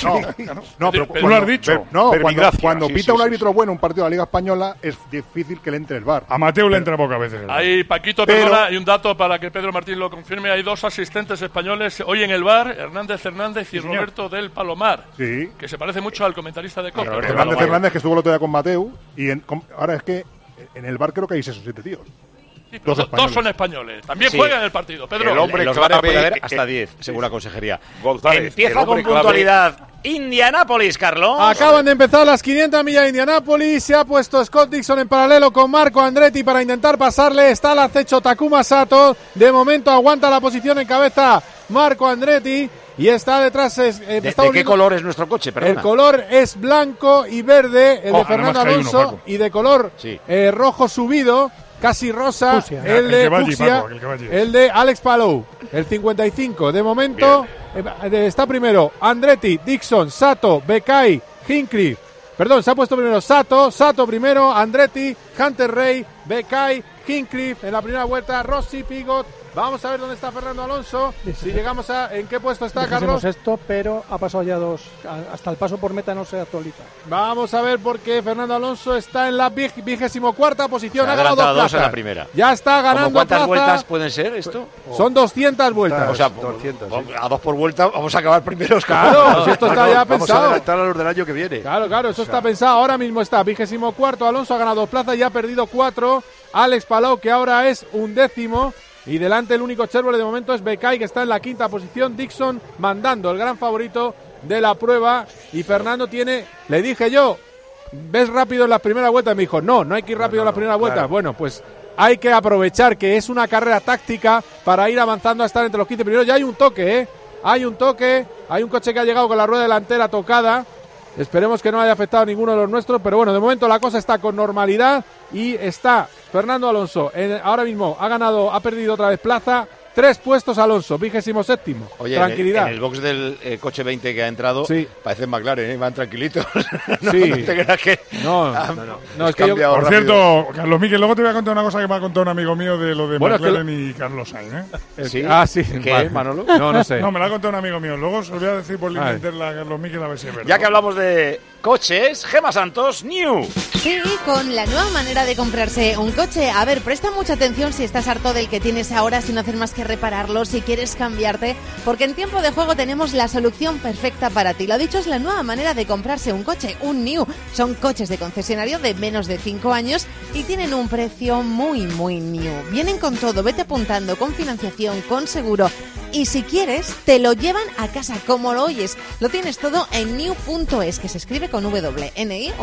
No, pero tú lo has dicho. Cuando pita un árbitro bueno un partido de la Liga Española es difícil que le entre el VAR. A Mateo le entra pocas veces. Ahí, Paquito, perdona, y un dato para que Pedro Martín lo confirme. Hay 2 asistentes españoles hoy en el VAR, Hernández Hernández y Roberto del Palomar, que se parece mucho al comentarista de Copa. Hernández Hernández, que estuvo el otro día con Mateu, y ahora es que en el VAR creo que hay 6 o 7 tíos. Sí, dos son españoles. También juegan el partido, Pedro. El hombre los VAR puede haber hasta 10, según la consejería. González, empieza con puntualidad Indianápolis, Carlos. Acaban de empezar las 500 millas de Indianápolis. Se ha puesto Scott Dixon en paralelo con Marco Andretti para intentar pasarle. Está al acecho Takuma Sato. De momento aguanta la posición en cabeza Marco Andretti. Y está detrás. ¿De qué color es nuestro coche? Perdona. El color es blanco y verde, el de Fernando Alonso. Y de color rojo subido. Casi rosa, fucsia. El de fucsia, el de Alex Palou, el 55. De momento está primero Andretti, Dixon, Sato, Beccai, Hinkley. Perdón, se ha puesto primero Sato primero, Andretti, Hunter Ray, Beccai, Hinkley en la primera vuelta, Rossi, Pigot. Vamos a ver dónde está Fernando Alonso. Si llegamos ¿en qué puesto está, Carlos? Esto, pero ha pasado ya 2. Hasta el paso por meta no se actualiza. Vamos a ver porque Fernando Alonso está en la 24ª posición. Ha ganado 2 en la primera. Ya está ganando. ¿Cuántas vueltas pueden ser esto? Son 200 vueltas. O sea, 200, a 2 por vuelta vamos a acabar primeros. Claro, esto está ya pensado. Vamos a adelantar a los del año que viene. Claro, eso está pensado. Ahora mismo está 24º. Alonso ha ganado 2 plazas y ha perdido 4. Alex Palou, que ahora es 11º. Y delante el único Chevrolet de momento es Beccai, que está en la 5ª posición. Dixon mandando, el gran favorito de la prueba. Y Fernando tiene, le dije yo, ¿ves rápido en las primeras vueltas? Me dijo, no hay que ir rápido en las primeras vueltas. Claro. Bueno, pues hay que aprovechar que es una carrera táctica para ir avanzando a estar entre los 15 primeros. Ya hay un toque, hay un coche que ha llegado con la rueda delantera tocada. Esperemos que no haya afectado a ninguno de los nuestros, pero bueno, de momento la cosa está con normalidad y está Fernando Alonso. Ahora mismo ha perdido otra vez plaza. 3 puestos Alonso, 27º. Oye, tranquilidad. En el box del coche 20 que ha entrado, parece McLaren, van tranquilitos. No te creas que. No, es que por cierto, Carlos Miquel, luego te voy a contar una cosa que me ha contado un amigo mío de lo de McLaren y Carlos Sainz. ¿Sí? Sí. ¿Qué, Manolo? No sé. No, me lo ha contado un amigo mío. Luego os lo voy a decir por línea interna a Carlos Miquel a ver si es verdad. Ya que hablamos de coches, Gemma Santos, New. Sí, con la nueva manera de comprarse un coche. A ver, presta mucha atención si estás harto del que tienes ahora sin hacer más que repararlo, si quieres cambiarte, porque en Tiempo de Juego tenemos la solución perfecta para ti. Lo dicho, es la nueva manera de comprarse un coche, un New. Son coches de concesionario de menos de 5 años y tienen un precio muy, muy New. Vienen con todo, vete apuntando, con financiación, con seguro. Y si quieres, te lo llevan a casa, como lo oyes. Lo tienes todo en new.es, que se escribe con W,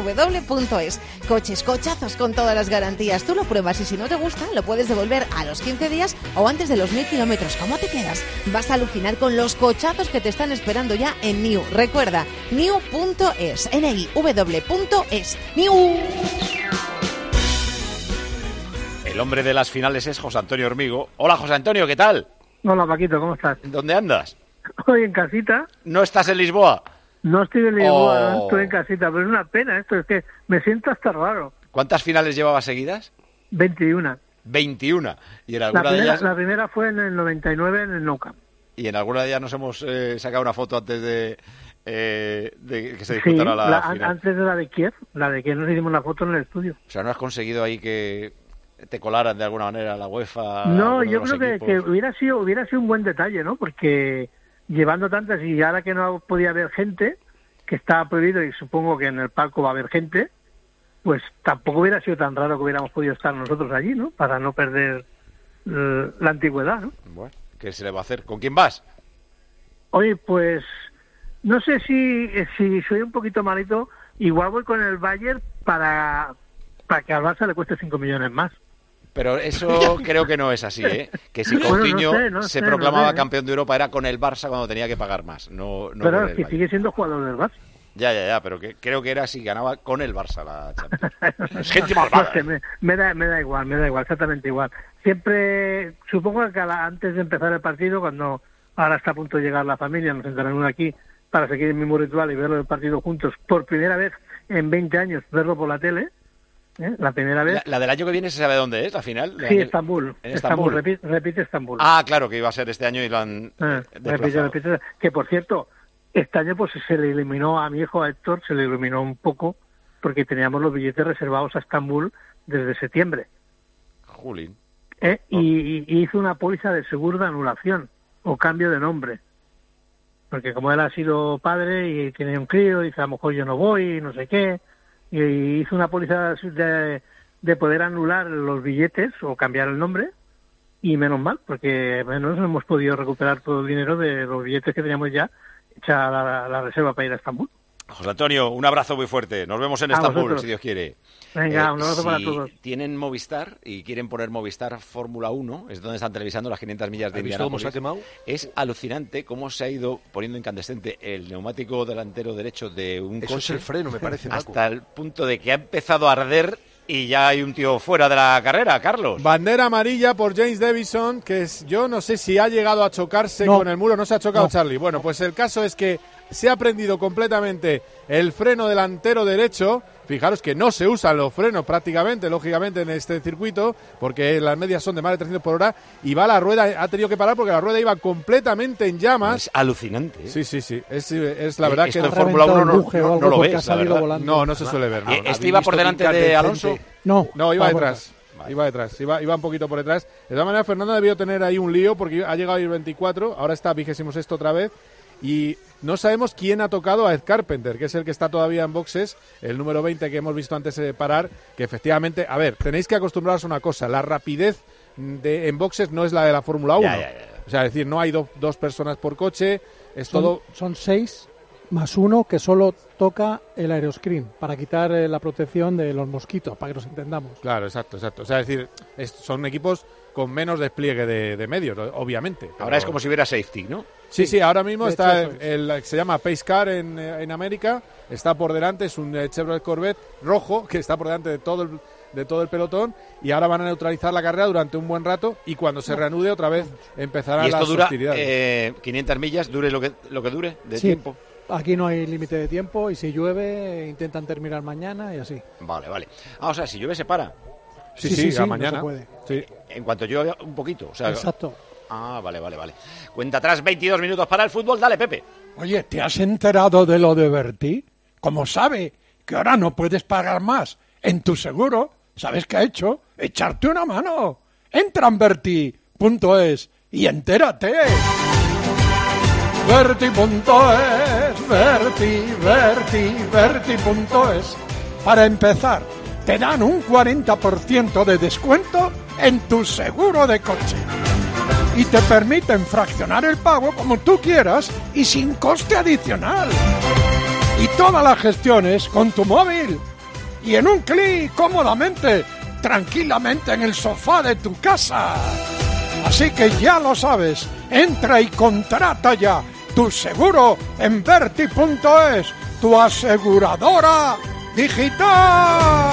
niw.es. Coches, cochazos con todas las garantías. Tú lo pruebas y si no te gusta, lo puedes devolver a los 15 días o antes de los 1000 kilómetros. ¿Cómo te quedas? Vas a alucinar con los cochazos que te están esperando ya en New. Recuerda, new.es, niw.es. New. El hombre de las finales es José Antonio Hormigo. Hola, José Antonio, ¿qué tal? Hola, Paquito, ¿cómo estás? ¿Dónde andas? Estoy en casita. ¿No estás en Lisboa? No estoy en Lisboa, no estoy en casita, pero es una pena esto, es que me siento hasta raro. ¿Cuántas finales llevabas seguidas? 21. 21. ¿Y en alguna de ellas? La primera fue en el 99 en el Nou Camp. ¿Y en alguna de ellas nos hemos sacado una foto antes de que se disputara la final? Antes de la de Kiev nos hicimos la foto en el estudio. O sea, ¿no has conseguido ahí que te colaran de alguna manera la UEFA. No, yo creo que hubiera sido un buen detalle, ¿no? Porque llevando tantas y ahora que no podía haber gente, que estaba prohibido y supongo que en el palco va a haber gente, pues tampoco hubiera sido tan raro que hubiéramos podido estar nosotros allí, ¿no? Para no perder la antigüedad, ¿no? Bueno, ¿qué se le va a hacer? ¿Con quién vas? Oye, pues no sé si soy un poquito malito, igual voy con el Bayern para que al Barça le cueste 5 millones más. Pero eso creo que no es así, ¿eh? Que si Coutinho se proclamaba campeón de Europa era con el Barça cuando tenía que pagar más. No pero es que sigue siendo jugador del Barça. Ya, pero creo que era si ganaba con el Barça la Champions. Es gente malvada. No sé, me da igual, exactamente igual. Siempre, supongo que antes de empezar el partido, cuando ahora está a punto de llegar la familia, nos sentarán aquí para seguir el mismo ritual y verlo el partido juntos, por primera vez en 20 años, verlo por la tele, la primera vez. ¿La del año que viene se sabe dónde es, la final? Sí, Estambul. Repite Estambul. Ah, claro, que iba a ser este año y lo han repite. Que, por cierto, este año pues se le eliminó a mi hijo, a Héctor, se le eliminó un poco porque teníamos los billetes reservados a Estambul desde septiembre. Julín. Y hizo una póliza de seguro de anulación o cambio de nombre. Porque como él ha sido padre y tiene un crío, dice a lo mejor yo no voy, no sé qué, y hizo una póliza de poder anular los billetes o cambiar el nombre, y menos mal, porque menos hemos podido recuperar todo el dinero de los billetes que teníamos ya hecha la reserva para ir a Estambul. José Antonio, un abrazo muy fuerte. Nos vemos en Estambul, si Dios quiere. Venga, un abrazo para todos. Si tienen Movistar y quieren poner Movistar Fórmula 1, es donde están televisando las 500 millas de Indianápolis. ¿Cómo se ha quemado? Es alucinante cómo se ha ido poniendo incandescente el neumático delantero derecho de un coche. Eso es el freno, me parece, Paco. Hasta el punto de que ha empezado a arder y ya hay un tío fuera de la carrera, Carlos. Bandera amarilla por James Davison, que yo no sé si ha llegado a chocarse con el muro. No se ha chocado, Charlie. Bueno, pues el caso es que se ha prendido completamente el freno delantero derecho. Fijaros que no se usan los frenos prácticamente, lógicamente, en este circuito, porque las medias son de más de 300 por hora, y va la rueda, ha tenido que parar porque la rueda iba completamente en llamas. Es alucinante, ¿eh? Sí, es la verdad que... Esto en Fórmula 1 no lo ves, la verdad. No se suele ver. ¿Este iba por delante de Alonso? No, iba detrás. Iba un poquito por detrás. De todas maneras, Fernando debió tener ahí un lío porque ha llegado a ir 24, ahora está 26º otra vez, y no sabemos quién ha tocado a Ed Carpenter, que es el que está todavía en boxes, el número 20 que hemos visto antes de parar, que efectivamente, a ver, tenéis que acostumbraros a una cosa, la rapidez en boxes no es la de la Fórmula 1. O sea, es decir, no hay dos personas por coche, Son 6 más 1 que solo toca el aeroscreen para quitar la protección de los mosquitos, para que nos entendamos. Claro, exacto. O sea, es decir, son equipos con menos despliegue de medios, obviamente. Ahora es como si hubiera safety, ¿no? Sí, ahora mismo está se llama Pace Car en América, está por delante, es un Chevrolet Corvette rojo que está por delante de todo el pelotón, y ahora van a neutralizar la carrera durante un buen rato, y cuando se reanude otra vez empezarán las hostilidades. ¿Y esto dura 500 millas, dure lo que dure de tiempo? Aquí no hay límite de tiempo, y si llueve intentan terminar mañana y así. Vale. O sea, si llueve se para. Sí, a mañana. No se puede. Sí. En cuanto llueve un poquito. O sea, exacto. Ah, vale. Cuenta atrás, 22 minutos para el fútbol. Dale, Pepe. Oye, ¿te has enterado de lo de Berti? Como sabe que ahora no puedes pagar más en tu seguro, ¿sabes qué ha hecho? Echarte una mano. Entra en Berti.es y entérate. Berti.es, Berti.es. Para empezar, te dan un 40% de descuento en tu seguro de coche. Y te permiten fraccionar el pago como tú quieras y sin coste adicional. Y todas las gestiones con tu móvil. Y en un clic, cómodamente, tranquilamente en el sofá de tu casa. Así que ya lo sabes, entra y contrata ya tu seguro en Berti.es, tu aseguradora digital.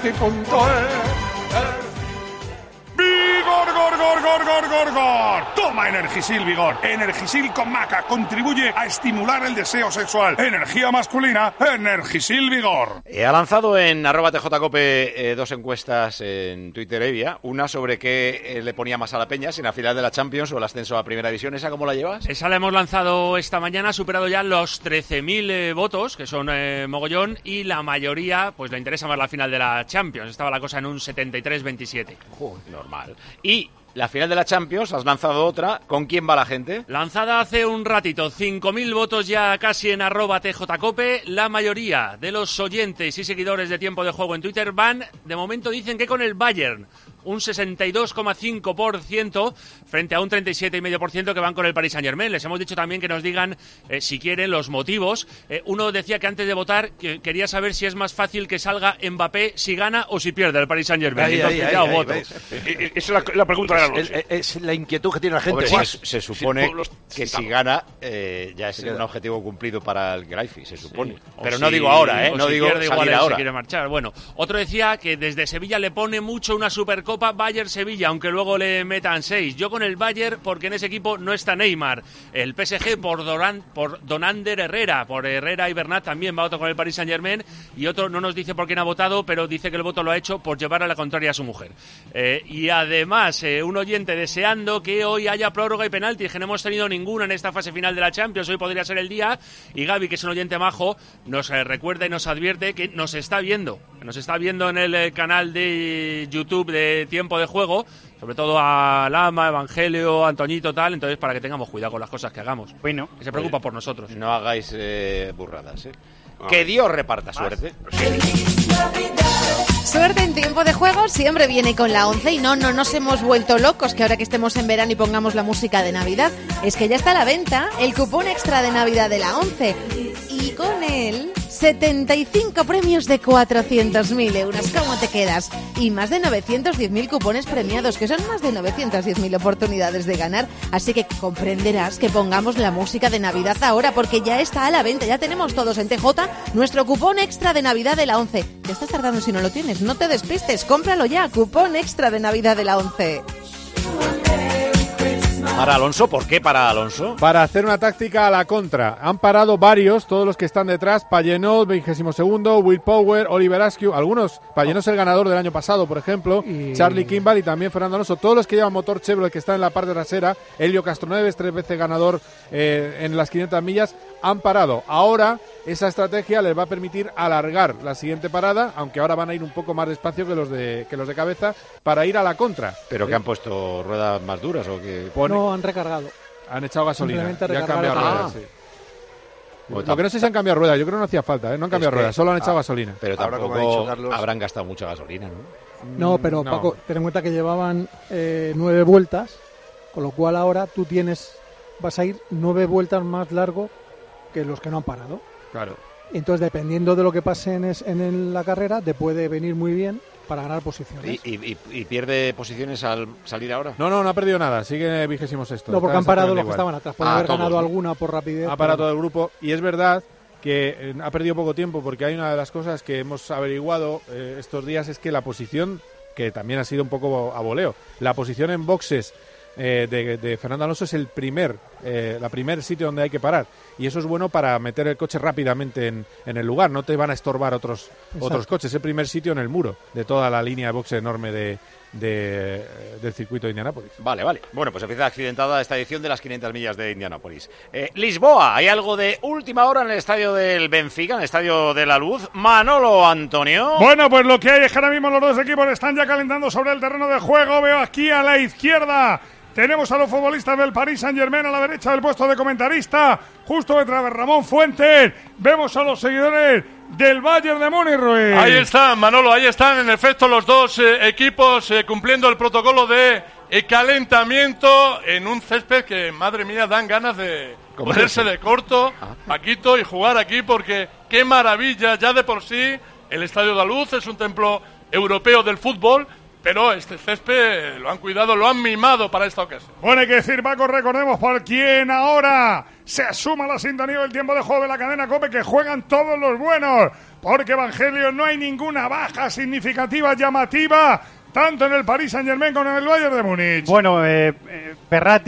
Berti.es. ¡Vigor! Toma Energisil Vigor. Energisil con maca contribuye a estimular el deseo sexual. Energía masculina, Energisil Vigor. Ha lanzado en @tjcope 2 encuestas en Twitter Evia. Una sobre qué le ponía más a la Peña, si en la final de la Champions o el ascenso a Primera División. ¿Esa cómo la llevas? Esa la hemos lanzado esta mañana, ha superado ya los 13.000 votos, que son mogollón, y la mayoría pues le interesa más la final de la Champions. Estaba la cosa en un 73-27. Normal. Y la final de la Champions, has lanzado otra. ¿Con quién va la gente? Lanzada hace un ratito, 5.000 votos ya casi en @tjcope. La mayoría de los oyentes y seguidores de Tiempo de Juego en Twitter van, de momento dicen que con el Bayern. Un 62,5% frente a un 37,5% que van con el Paris Saint-Germain. Les hemos dicho también que nos digan, si quieren, los motivos. Uno decía que antes de votar que quería saber si es más fácil que salga Mbappé si gana o si pierde el Paris Saint-Germain. Entonces ya voto. Esa es la pregunta de es la inquietud que tiene la gente. Se supone que si gana ya es un objetivo cumplido para el Graifi, se supone. Pero no digo ahora, no digo salir ahora. Si quiere marchar. Bueno, otro decía que desde Sevilla le pone mucho una Supercopa Bayern-Sevilla, aunque luego le metan 6. Yo con el Bayern porque en ese equipo no está Neymar. El PSG por Donander Herrera. Por Herrera y Bernat también va otro con el Paris Saint-Germain. Y otro no nos dice por quién ha votado, pero dice que el voto lo ha hecho por llevar a la contraria a su mujer. Y además, un oyente deseando que hoy haya prórroga y penalti, que no hemos tenido ninguna en esta fase final de la Champions. Hoy podría ser el día. Y Gaby, que es un oyente majo, nos recuerda y nos advierte que nos está viendo. Nos está viendo en el canal de YouTube de Tiempo de Juego, sobre todo a Lama, Evangelio, Antoñito, tal. Entonces, para que tengamos cuidado con las cosas que hagamos. Bueno, que se preocupa por nosotros. No hagáis burradas, Que Dios reparta suerte. Suerte en Tiempo de Juego siempre viene con la 11 y no nos hemos vuelto locos que ahora que estemos en verano y pongamos la música de Navidad. Es que ya está a la venta el cupón extra de Navidad de la 11 y con él 75 premios de 400.000 euros. ¿Cómo te quedas? Y más de 910.000 cupones premiados, que son más de 910.000 oportunidades de ganar. Así que comprenderás que pongamos la música de Navidad ahora, porque ya está a la venta. Ya tenemos todos en TJ nuestro cupón extra de Navidad de la 11. Ya estás tardando si no lo tienes. No te despistes, cómpralo ya. Cupón extra de Navidad de la 11. Para Alonso, ¿por qué para Alonso? Para hacer una táctica a la contra. Han parado varios, todos los que están detrás. Pallenot, 22º, Will Power, Oliver Askew. Algunos, Pallenot es el ganador del año pasado, por ejemplo. Charlie Kimball y también Fernando Alonso. Todos los que llevan motor Chevrolet, que están en la parte trasera. Helio Castroneves, 3 veces ganador en las 500 millas. Han parado. Ahora esa estrategia les va a permitir alargar la siguiente parada, aunque ahora van a ir un poco más despacio que los de cabeza, para ir a la contra. ¿Pero que han puesto ruedas más duras o qué? No, han recargado. Han echado gasolina. Ya han cambiado ruedas, sí. Lo que no sé si han cambiado ruedas, yo creo que no hacía falta, no han cambiado ruedas, solo han echado gasolina. Pero tampoco habrán gastado mucha gasolina, ¿no? No, pero Paco, ten en cuenta que llevaban 9 vueltas, con lo cual ahora tú vas a ir 9 vueltas más largo que los que no han parado. Claro. Entonces, dependiendo de lo que pase en la carrera, te puede venir muy bien para ganar posiciones. ¿Y pierde posiciones al salir ahora? No ha perdido nada, sigue 26º. No, porque han parado los que estaban atrás, pueden haber ganado alguna por rapidez. Ha parado todo el grupo y es verdad que ha perdido poco tiempo, porque hay una de las cosas que hemos averiguado estos días es que la posición, que también ha sido un poco a voleo, la posición en boxes de Fernando Alonso es la primer sitio donde hay que parar, y eso es bueno para meter el coche rápidamente en el lugar. No te van a estorbar otros coches. Es el primer sitio en el muro de toda la línea de boxe enorme del circuito de Indianápolis. Vale. Bueno, pues empieza accidentada esta edición de las 500 millas de Indianápolis. Lisboa, hay algo de última hora en el estadio del Benfica, en el estadio de la Luz. Manolo, Antonio. Bueno, pues lo que hay es que ahora mismo los dos equipos están ya calentando sobre el terreno de juego. Veo aquí a la izquierda. Tenemos a los futbolistas del Paris Saint-Germain, a la derecha del puesto de comentarista, justo detrás de Ramón Fuentes. Vemos a los seguidores del Bayern de Múnich, Ruiz. Ahí están, Manolo, ahí están en efecto los dos equipos cumpliendo el protocolo de calentamiento en un césped que, madre mía, dan ganas de ponerse de corto, Paquito, y jugar aquí, porque qué maravilla, ya de por sí el Estadio de la Luz es un templo europeo del fútbol, pero este césped lo han cuidado, lo han mimado para esta ocasión. Bueno, hay que decir, Paco, recordemos por quién ahora se suma la sintonía del tiempo de juego de la cadena COPE, que juegan todos los buenos, porque Evangelio no hay ninguna baja significativa, llamativa, tanto en el Paris Saint-Germain como en el Bayern de Múnich. Bueno, Ferrati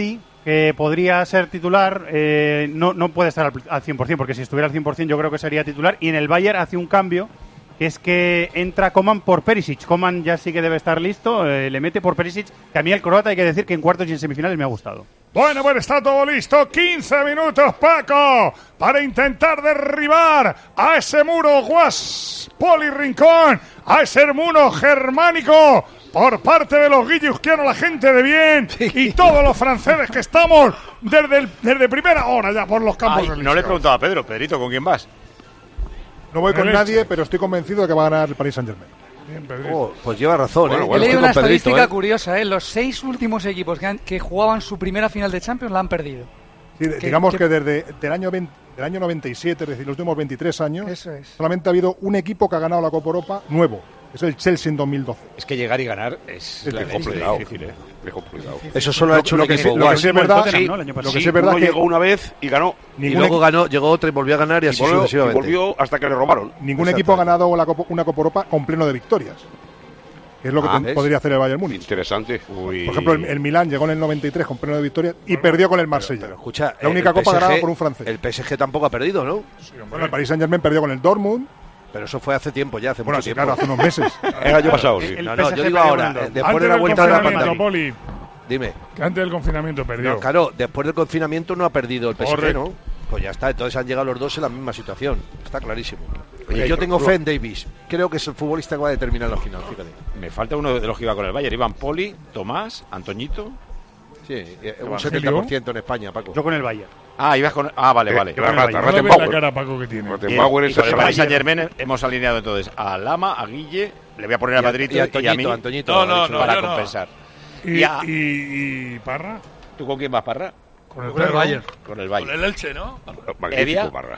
que podría ser titular, no puede estar al 100%, porque si estuviera al 100% yo creo que sería titular. Y en el Bayern hace un cambio, que es que entra Coman por Perisic. Coman ya sí que debe estar listo, le mete por Perisic, que a mí el croata hay que decir que en cuartos y en semifinales me ha gustado. Bueno, pues está todo listo. 15 minutos, Paco, para intentar derribar a ese muro Poli Rincón, a ese muro germánico por parte de los guillusquianos, la gente de bien y todos los franceses que estamos desde primera hora ya por los campos. No le he preguntado a Pedro. Pedrito, ¿con quién vas? No voy con nadie, pero estoy convencido de que va a ganar el Paris Saint-Germain. Pues lleva razón. He leído una estadística curiosa. Los 6 últimos equipos que jugaban su primera final de Champions la han perdido. Sí, digamos que desde el año 97, es decir, los últimos 23 años, solamente ha habido un equipo que ha ganado la Copa Europa nuevo. Es el Chelsea en 2012. Es que llegar y ganar es complicado. Es complicado. Eso solo ha hecho un equipo. Lo que sí es verdad, que llegó una vez y ganó. Y luego llegó otra y volvió a ganar y así sucesivamente. Y volvió hasta que le robaron. Ningún equipo ha ganado una Copa Europa con pleno de victorias. Es lo que podría hacer el Bayern Múnich. Interesante. Por ejemplo, el Milán llegó en el 93 con pleno de victorias y perdió con el Marsella. Pero escucha, la única Copa ganada por un francés. El PSG tampoco ha perdido, ¿no? Bueno, el Paris Saint-Germain perdió con el Dortmund. Pero eso fue hace tiempo ya, mucho tiempo. Claro, hace unos meses. El año pasado, sí. Yo digo ahora, después de la vuelta de la pandemia. Dime. Que antes del confinamiento perdió. No, claro, después del confinamiento no ha perdido el PSG, ¿no? Pues ya está, entonces han llegado los dos en la misma situación. Está clarísimo. Y yo tengo fe en Davis. Creo que es el futbolista que va a determinar la final, fíjate. Me falta uno de los que iba con el Bayern. Iban Poli, Tomás, Antoñito. Sí, un 70% en España, Paco. Yo con el Bayern. Ibas con... vale. La cara, Paco, que tiene. Y con el Paris Saint-Germain hemos alineado entonces a Lama, a Guille, le voy a poner a Pedrito y a mí para compensar. ¿Y Parra? ¿Tú con quién vas, Parra? Con el Bayern. Con el Bayern. Con el Elche, ¿no? Magnífico, Parra.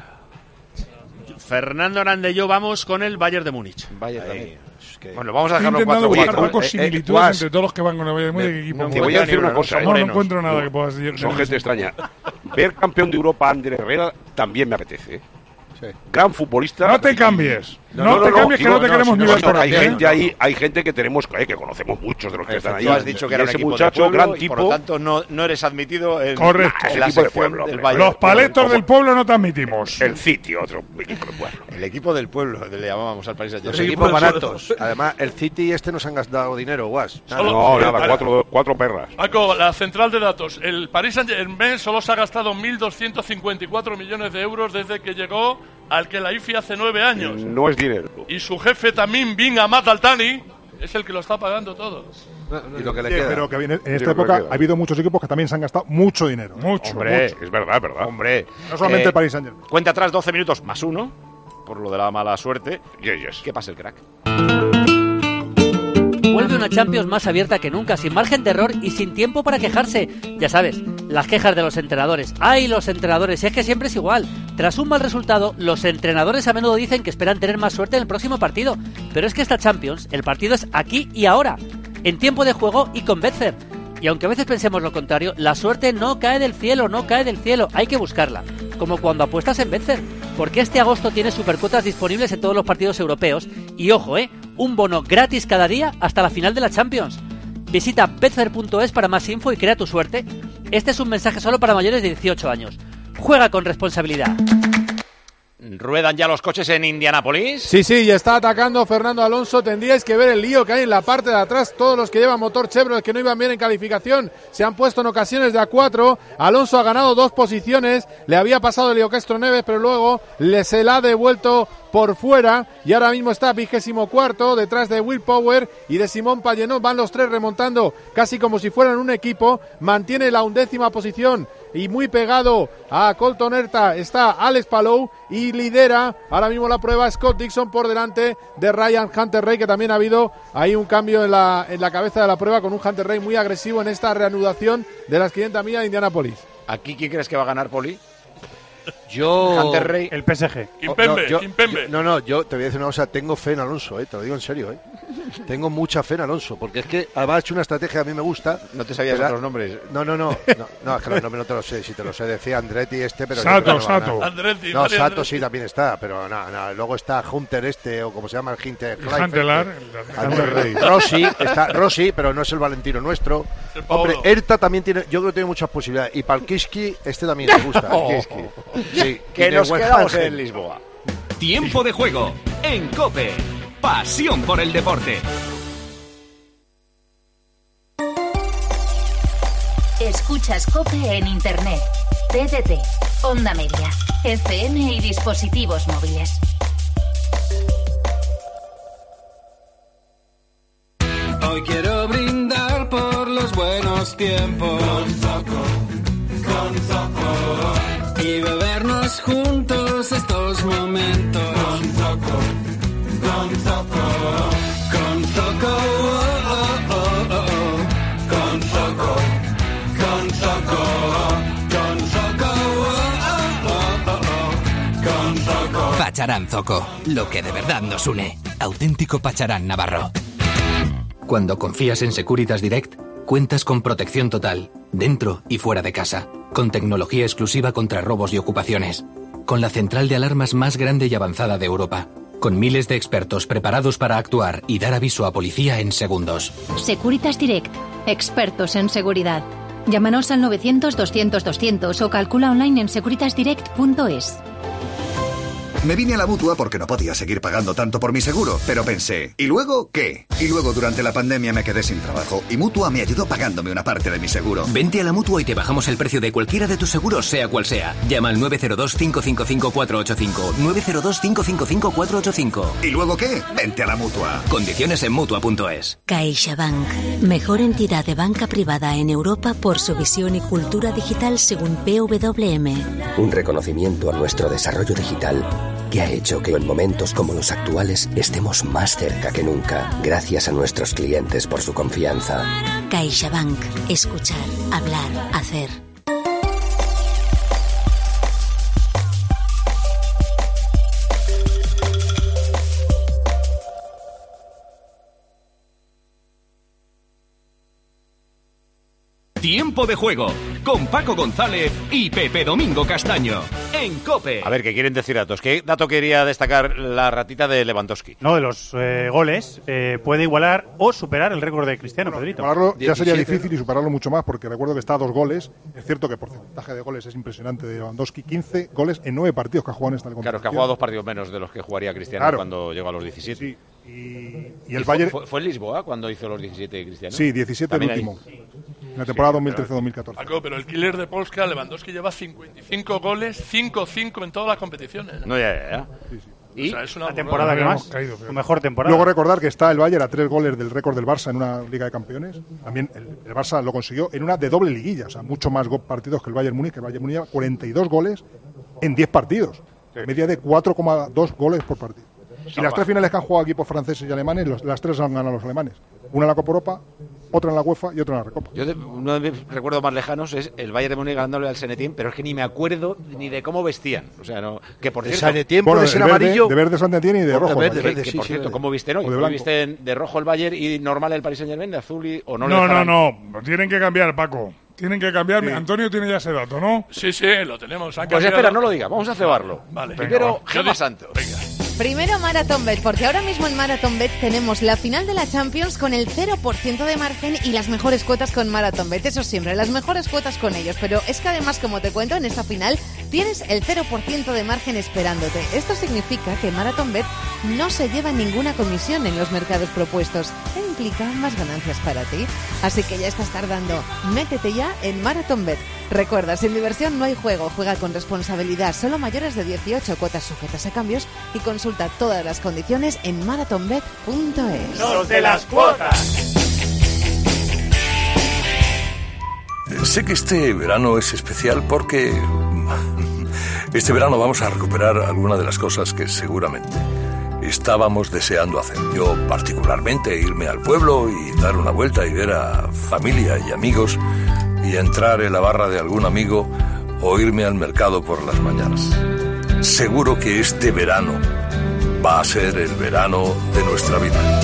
Fernando Aranda y yo vamos con el Bayern de Múnich. Bueno, vamos a dejarlo intentando 4-4. buscar pocos similitudes entre todos los que van con el Bayern de Múnich. Te voy a decir una cosa. No encuentro nada que puedas decir. Son gente extraña. Ver campeón de Europa a Ander Herrera también me apetece. Sí. Gran futbolista. No te cambies. No te cambies, que no te queremos ni ver por aquí. Hay gente que tenemos, que conocemos muchos de los que están ahí. Tú has dicho que era un equipo muchacho, de pueblo, gran tipo. Por lo tanto, no eres admitido en la sección del Bayern. Los paletos del pueblo no te admitimos. El City, otro equipo del pueblo. El equipo del pueblo, le llamábamos al Paris Saint-Germain. Los equipos baratos. Además, el City y nos han gastado dinero, Guas. Nada, cuatro perras. Paco, la central de datos. El Paris Saint-Germain solo se ha gastado 1.254 millones de euros desde que llegó al que la IFI hace 9 años. No es dinero. Y su jefe también, Bin Ahmad Al-Thani, es el que lo está pagando todo. Y lo que le queda. Pero que en esta época ha habido muchos equipos que también se han gastado mucho dinero. Mucho. Es verdad. Hombre. No solamente el Paris Saint-Germain. Cuenta atrás 12 minutos más 1, por lo de la mala suerte. Yes. ¿Qué pasa el crack? Vuelve una Champions más abierta que nunca, sin margen de error y sin tiempo para quejarse. Ya sabes, las quejas de los entrenadores. ¡Ay, los entrenadores! Es que siempre es igual. Tras un mal resultado, los entrenadores a menudo dicen que esperan tener más suerte en el próximo partido. Pero es que esta Champions, el partido es aquí y ahora, en tiempo de juego y con Betfair. Y aunque a veces pensemos lo contrario, la suerte no cae del cielo, hay que buscarla. Como cuando apuestas en Betfair, porque este agosto tiene supercuotas disponibles en todos los partidos europeos. Y ojo, un bono gratis cada día hasta la final de la Champions. Visita betfair.es para más info y crea tu suerte. Este es un mensaje solo para mayores de 18 años. Juega con responsabilidad. ¿Ruedan ya los coches en Indianápolis? Sí, y está atacando Fernando Alonso. Tendríais que ver el lío que hay en la parte de atrás. Todos los que llevan motor Chevrolet que no iban bien en calificación se han puesto en ocasiones de A4. Alonso ha ganado 2 posiciones. Le había pasado Elio Castro Neves, pero luego se la ha devuelto por fuera y ahora mismo está 24º detrás de Will Power y de Simón Pallenot. Van los 3 remontando casi como si fueran un equipo. Mantiene la 11ª posición y muy pegado a Colton Herta está Alex Palou y lidera ahora mismo la prueba Scott Dixon por delante de Ryan Hunter-Reay, que también ha habido ahí un cambio en la cabeza de la prueba con un Hunter-Reay muy agresivo en esta reanudación de las 500 millas de Indianápolis. ¿Aquí quién crees que va a ganar, Poli? Yo... Hunter-Reay. El PSG. Kimpembe. No, yo te voy a decir una cosa, tengo fe en Alonso, te lo digo en serio, Tengo mucha fe en Alonso, porque es que además ha hecho una estrategia que a mí me gusta. ¿No te sabías otros nombres? No, es que los nombres no te los sé. Si te los sé, decía Andretti pero... Sato. Andretti, no, Sato Andretti. sí también está, pero no. Luego está Hunter o como se llama el Hunter. Rossi, pero no es el Valentino nuestro. Hombre, Erta también tiene, yo creo que tiene muchas posibilidades. Y Palkiski, también me gusta. Sí, que nos quedamos en Lisboa. Tiempo de juego en COPE. Pasión por el deporte. Escuchas COPE en Internet, TDT, Onda Media, FM y dispositivos móviles. Hoy quiero brindar por los buenos tiempos. Con Zoco. Y bebernos juntos estos momentos. Con Zoco. Con Zoco. Con Zoco. Con Zoco. Con Zoco. Con Zoco. Con Zoco. Pacharán Zoco, lo que de verdad nos une. Auténtico Pacharán Navarro. Cuando confías en Securitas Direct, cuentas con protección total, dentro y fuera de casa, con tecnología exclusiva contra robos y ocupaciones, con la central de alarmas más grande y avanzada de Europa, con miles de expertos preparados para actuar y dar aviso a policía en segundos. Securitas Direct, expertos en seguridad. Llámanos al 900-200-200 o calcula online en securitasdirect.es. Me vine a la Mutua porque no podía seguir pagando tanto por mi seguro, pero pensé, ¿y luego qué? Y luego durante la pandemia me quedé sin trabajo y Mutua me ayudó pagándome una parte de mi seguro. Vente a la Mutua y te bajamos el precio de cualquiera de tus seguros, sea cual sea. Llama al 902-555-485. 902-555-485. ¿Y luego qué? Vente a la Mutua. Condiciones en Mutua.es. CaixaBank, mejor entidad de banca privada en Europa por su visión y cultura digital según PWM. Un reconocimiento a nuestro desarrollo digital que ha hecho que en momentos como los actuales estemos más cerca que nunca, gracias a nuestros clientes por su confianza. CaixaBank. Escuchar, hablar, hacer. Tiempo de juego con Paco González y Pepe Domingo Castaño en COPE. A ver, ¿qué quieren decir datos? ¿Qué dato quería destacar la ratita de Lewandowski? No, de los goles, puede igualar o superar el récord de Cristiano, Pedrito. Igualarlo ya sería difícil y superarlo mucho más, porque recuerdo que está a 2 goles. Es cierto que el porcentaje de goles es impresionante de Lewandowski, 15 goles en 9 partidos que ha jugado en esta competición. Claro, que ha jugado 2 partidos menos de los que jugaría Cristiano cuando llegó a los 17. Sí. Y el Bayern... ¿Fue en Lisboa cuando hizo los 17 Cristiano? Sí, 17 el último. En la temporada 2013-2014. Paco, pero el killer de Polska, Lewandowski, lleva 55 goles, 5-5 en todas las competiciones. No, ya. Sí, sí. Y o sea, es una temporada que más, su mejor temporada. Luego recordar que está el Bayern a 3 goles del récord del Barça en una Liga de Campeones. También el Barça lo consiguió en una de doble liguilla, o sea, mucho más partidos que el Bayern Múnich. El Bayern Múnich lleva 42 goles en 10 partidos, media de 4,2 goles por partido. Y las 3 finales que han jugado equipos franceses y alemanes, las 3 han ganado los alemanes. Una en la Copa Europa, otra en la UEFA y otra en la Recopa. Uno de mis recuerdos más lejanos es el Bayern de Múnich ganándole al Saint-Étienne, pero es que ni me acuerdo ni de cómo vestían. O sea, no, que por cierto, Saint-Étienne puede ser amarillo. De verde Saint-Étienne y de rojo. Por cierto, ¿cómo visten hoy? ¿Cómo visten de rojo el Bayern y normal el Paris Saint-Germain, de azul o no? No. Tienen que cambiar, Paco. Tienen que cambiar. Sí. Antonio tiene ya ese dato, ¿no? Sí, lo tenemos. Pues espera, no lo diga. Vamos a cebarlo. Vale. Primero, Gemma Santos. Venga. Primero MarathonBet, porque ahora mismo en MarathonBet tenemos la final de la Champions con el 0% de margen y las mejores cuotas con MarathonBet. Eso siempre, las mejores cuotas con ellos. Pero es que además, como te cuento, en esta final tienes el 0% de margen esperándote. Esto significa que MarathonBet no se lleva ninguna comisión en los mercados propuestos. E implica más ganancias para ti. Así que ya estás tardando. Métete ya en MarathonBet. Recuerda, sin diversión no hay juego. Juega con responsabilidad. Solo mayores de 18, cuotas sujetas a cambios, y consulta todas las condiciones en marathonbet.es. ¡Los de las cuotas! Sé que este verano es especial porque este verano vamos a recuperar algunas de las cosas que seguramente estábamos deseando hacer. Yo particularmente irme al pueblo y dar una vuelta y ver a familia y amigos y entrar en la barra de algún amigo o irme al mercado por las mañanas. Seguro que este verano va a ser el verano de nuestra vida.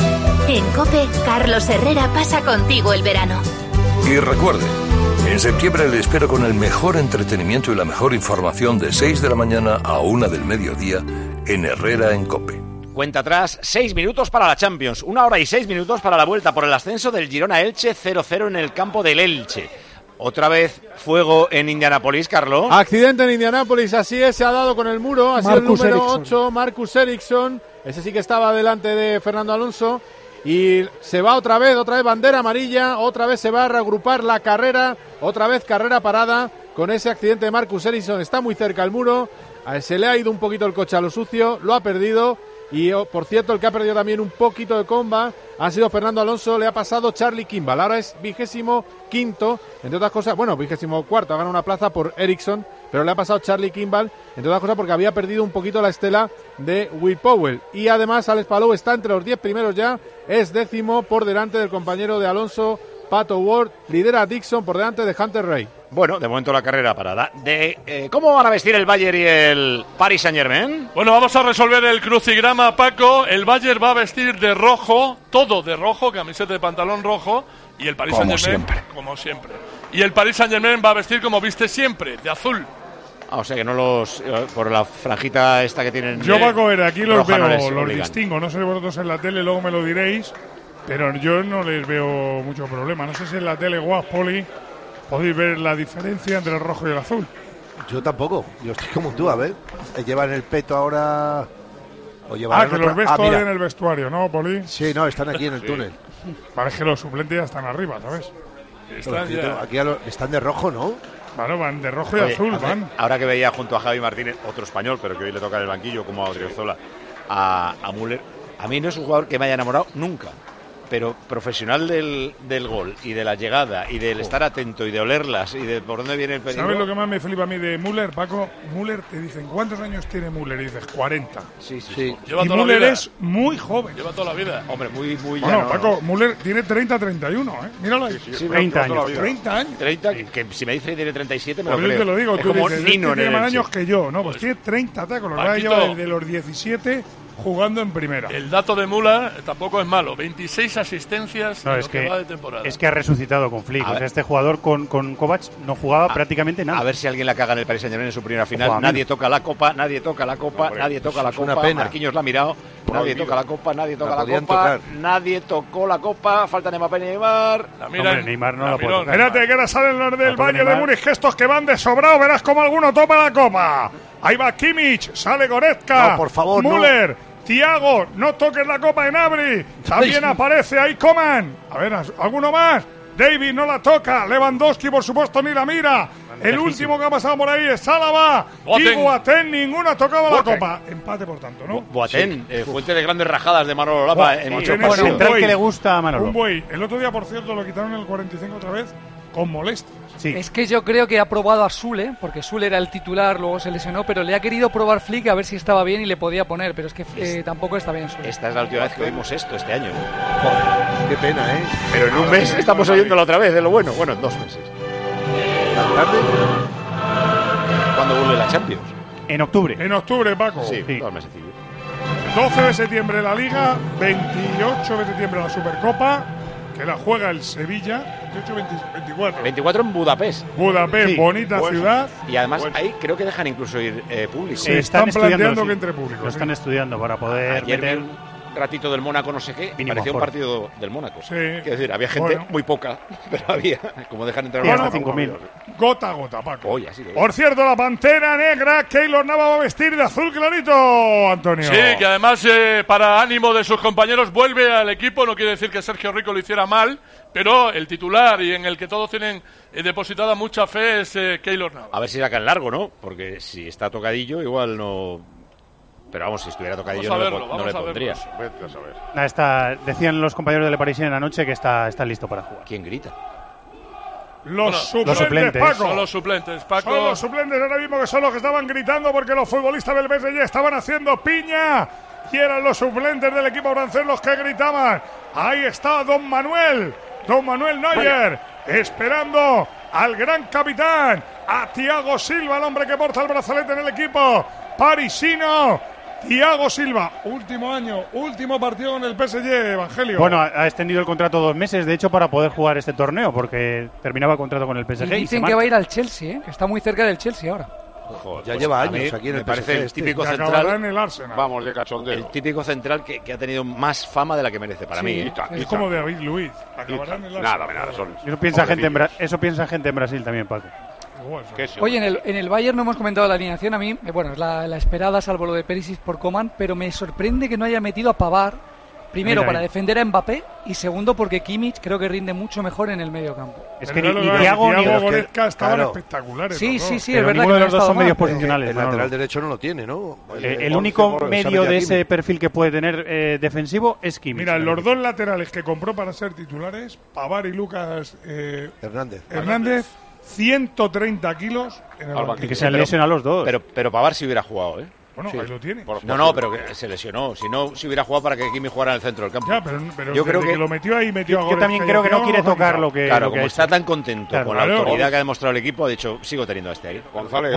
En COPE, Carlos Herrera pasa contigo el verano. Y recuerde, en septiembre le espero con el mejor entretenimiento y la mejor información de 6 de la mañana a 1 del mediodía en Herrera en COPE. Cuenta atrás, 6 minutos para la Champions, 1 hora y 6 minutos para la vuelta por el ascenso del Girona-Elche, 0-0 en el campo del Elche. Otra vez fuego en Indianápolis, Carlos. Accidente en Indianápolis, así es, se ha dado con el muro, ha sido el número 8, Marcus Ericsson, ese sí que estaba delante de Fernando Alonso, y se va otra vez bandera amarilla, otra vez se va a reagrupar la carrera, otra vez carrera parada con ese accidente de Marcus Ericsson, está muy cerca el muro, se le ha ido un poquito el coche a lo sucio, lo ha perdido. Y, por cierto, el que ha perdido también un poquito de comba ha sido Fernando Alonso, le ha pasado Charlie Kimball. Ahora es 25º, entre otras cosas, 24º, ha ganado una plaza por Ericsson, pero le ha pasado Charlie Kimball, entre otras cosas porque había perdido un poquito la estela de Will Powell. Y además Alex Palou está entre los 10 primeros ya, es 10º por delante del compañero de Alonso, Pato Ward, lidera a Dixon por delante de Hunter Ray. Bueno, de momento la carrera parada. ¿Cómo van a vestir el Bayern y el Paris Saint-Germain? Bueno, vamos a resolver el crucigrama, Paco. El Bayern va a vestir de rojo, todo de rojo, camiseta de pantalón rojo, y el Paris Saint-Germain, como siempre. Y el Paris Saint-Germain va a vestir como viste siempre, de azul. O sea que no los... por la franjita esta que tienen... Yo, Paco, aquí los veo, no los distingo. No sé vosotros en la tele, luego me lo diréis, pero yo no les veo mucho problema. No sé si en la tele, Poli, podéis ver la diferencia entre el rojo y el azul. Yo tampoco, yo estoy como tú, a ver. Llevan el peto ahora... O llevan que los ves todavía en el vestuario, ¿no, Poli? Sí, no, están aquí en el túnel. Parece que los suplentes ya están arriba, ¿sabes? Aquí están de rojo, ¿no? Claro, van de rojo y azul, van. Ahora que veía junto a Javi Martínez, otro español, pero que hoy le toca en el banquillo, como a Odriozola, a Müller, a mí no es un jugador que me haya enamorado nunca. Pero profesional del gol y de la llegada y del estar atento y de olerlas y de por dónde viene el peligro. ¿Sabes lo que más me flipa a mí de Müller, Paco? Müller, te dicen, ¿cuántos años tiene Müller? Y dices, 40. Sí. Y Müller es muy joven. Lleva toda la vida. Hombre, muy bueno, Paco, Müller tiene 30-31, ¿eh? Míralo ahí. Sí, 30 años. 30 años. 30, que si me dice que tiene 37 me lo creo. Yo te lo digo, es tú como dices, Nino tiene más años que yo, ¿no? Pues tiene 30 tacos, lo que lleva desde los 17 jugando en primera. El dato de Müller tampoco es malo, 26 asistencias en lo que va de temporada. Es que ha resucitado con Flick. O sea, este jugador con Kovac no jugaba prácticamente nada. A ver si alguien la caga en el Paris Saint-Germain en su primera final. Nadie toca la copa, nadie toca la copa, nadie toca la copa. Marquinhos la ha mirado. Nadie toca la copa, nadie toca la copa. Nadie tocó la copa. Falta Mbappé y Neymar. Neymar no la puede tocar. Espérate, que ahora salen los del Bayern de Múnich, gestos que van de sobrado. Verás como alguno toma la copa. Ahí va Kimmich, sale Goretzka. No, por favor, Müller. Thiago, no toques la copa de Gnabry. También aparece ahí Coman. A ver, ¿alguno más? David no la toca. Lewandowski, por supuesto, ni la mira. El último que ha pasado por ahí es Sálava. Y Boateng, ninguno ha tocado la copa. Empate, por tanto, ¿no? Boateng, fuente de grandes rajadas de Manolo Lapa en muchos partidos. Central que le gusta a Manolo. Un buey. El otro día, por cierto, lo quitaron en el 45 otra vez con molestias. Sí. Es que yo creo que ha probado a Sule, porque Sule era el titular, luego se lesionó, pero le ha querido probar Flick a ver si estaba bien y le podía poner, pero es que tampoco está bien Sule. Esta es la última vez que oímos esto este año. Joder, qué pena, ¿eh? Pero en un mes estamos oyéndolo otra vez, de lo bueno. Bueno, en 2 meses. ¿Tan tarde? ¿Cuándo vuelve la Champions? En octubre. En octubre, Paco. Sí. 2 meses. 12 de septiembre la Liga, 28 de septiembre la Supercopa, que la juega el Sevilla, 24. 24 en Budapest. Budapest, bonita ciudad. Y además ahí creo que dejan incluso ir público. Se están planteando que entre público. Lo están estudiando para poder Ayer meter un ratito del Mónaco, no sé qué, parecía un partido del Mónaco. Sí. Quiero decir, había gente muy poca, pero había, como dejan entrar hasta 5.000. Gota a gota, Paco. Oye, así Por cierto, la Pantera Negra, Keylor Nava va a vestir de azul clarito, Antonio. Sí, que además para ánimo de sus compañeros vuelve al equipo, no quiere decir que Sergio Rico lo hiciera mal, pero el titular y en el que todos tienen depositada mucha fe es Keylor Nava. A ver si saca el largo, ¿no? Porque si está tocadillo, igual no... Pero vamos, si estuviera tocadillo no le pondría. Decían los compañeros del Parisien en la noche que está listo para jugar. ¿Quién grita? Los suplentes, Paco. Son los suplentes, Paco. Son los suplentes ahora mismo, que son los que estaban gritando porque los futbolistas del PSG estaban haciendo piña y eran los suplentes del equipo francés los que gritaban. Ahí está Don Manuel Neuer, esperando al gran capitán, a Thiago Silva, el hombre que porta el brazalete en el equipo parisino. Thiago Silva, último año, último partido en el PSG, Evangelio. Bueno, ha extendido el contrato 2 meses, de hecho, para poder jugar este torneo, porque terminaba el contrato con el PSG. Y dicen que va a ir al Chelsea, que está muy cerca del Chelsea ahora. Joder, ya lleva años aquí en el me parece PSG, el típico acabará central. en el Arsenal. Vamos de cachondeo. El típico central que ha tenido más fama de la que merece para mí. Es como David Luiz. Acabará en el Arsenal. Nada, Eso piensa gente en Brasil también, Paco. Oye, en el Bayern no hemos comentado la alineación. A mí, bueno, es la esperada, salvo lo de Perisic por Coman, pero me sorprende que no haya metido a Pavard, primero para defender a Mbappé y segundo porque Kimmich creo que rinde mucho mejor en el medio campo. Es que ni Thiago ni Goretzka estaban espectaculares. Sí, es verdad. Ninguno de los dos son medios posicionales. El lateral derecho no lo tiene, ¿no? El único medio de ese perfil que puede tener defensivo es Kimmich. Mira, los dos laterales que compró para ser titulares, Pavard y Lucas Hernández, 130 kilos en el banquillo. Que se lesionan los dos. Pero Pavard si hubiera jugado, ¿eh? Bueno, ahí lo tiene. No, pero que se lesionó. Si no, si hubiera jugado para que Kimmich jugara en el centro del campo. Ya, pero yo creo que lo metió ahí, metió a Goretzka. Yo también creo que no quiere tocar lo que. Claro, lo que como está tan contento con la Claro. autoridad que ha demostrado el equipo, ha dicho, sigo teniendo a este ahí. González.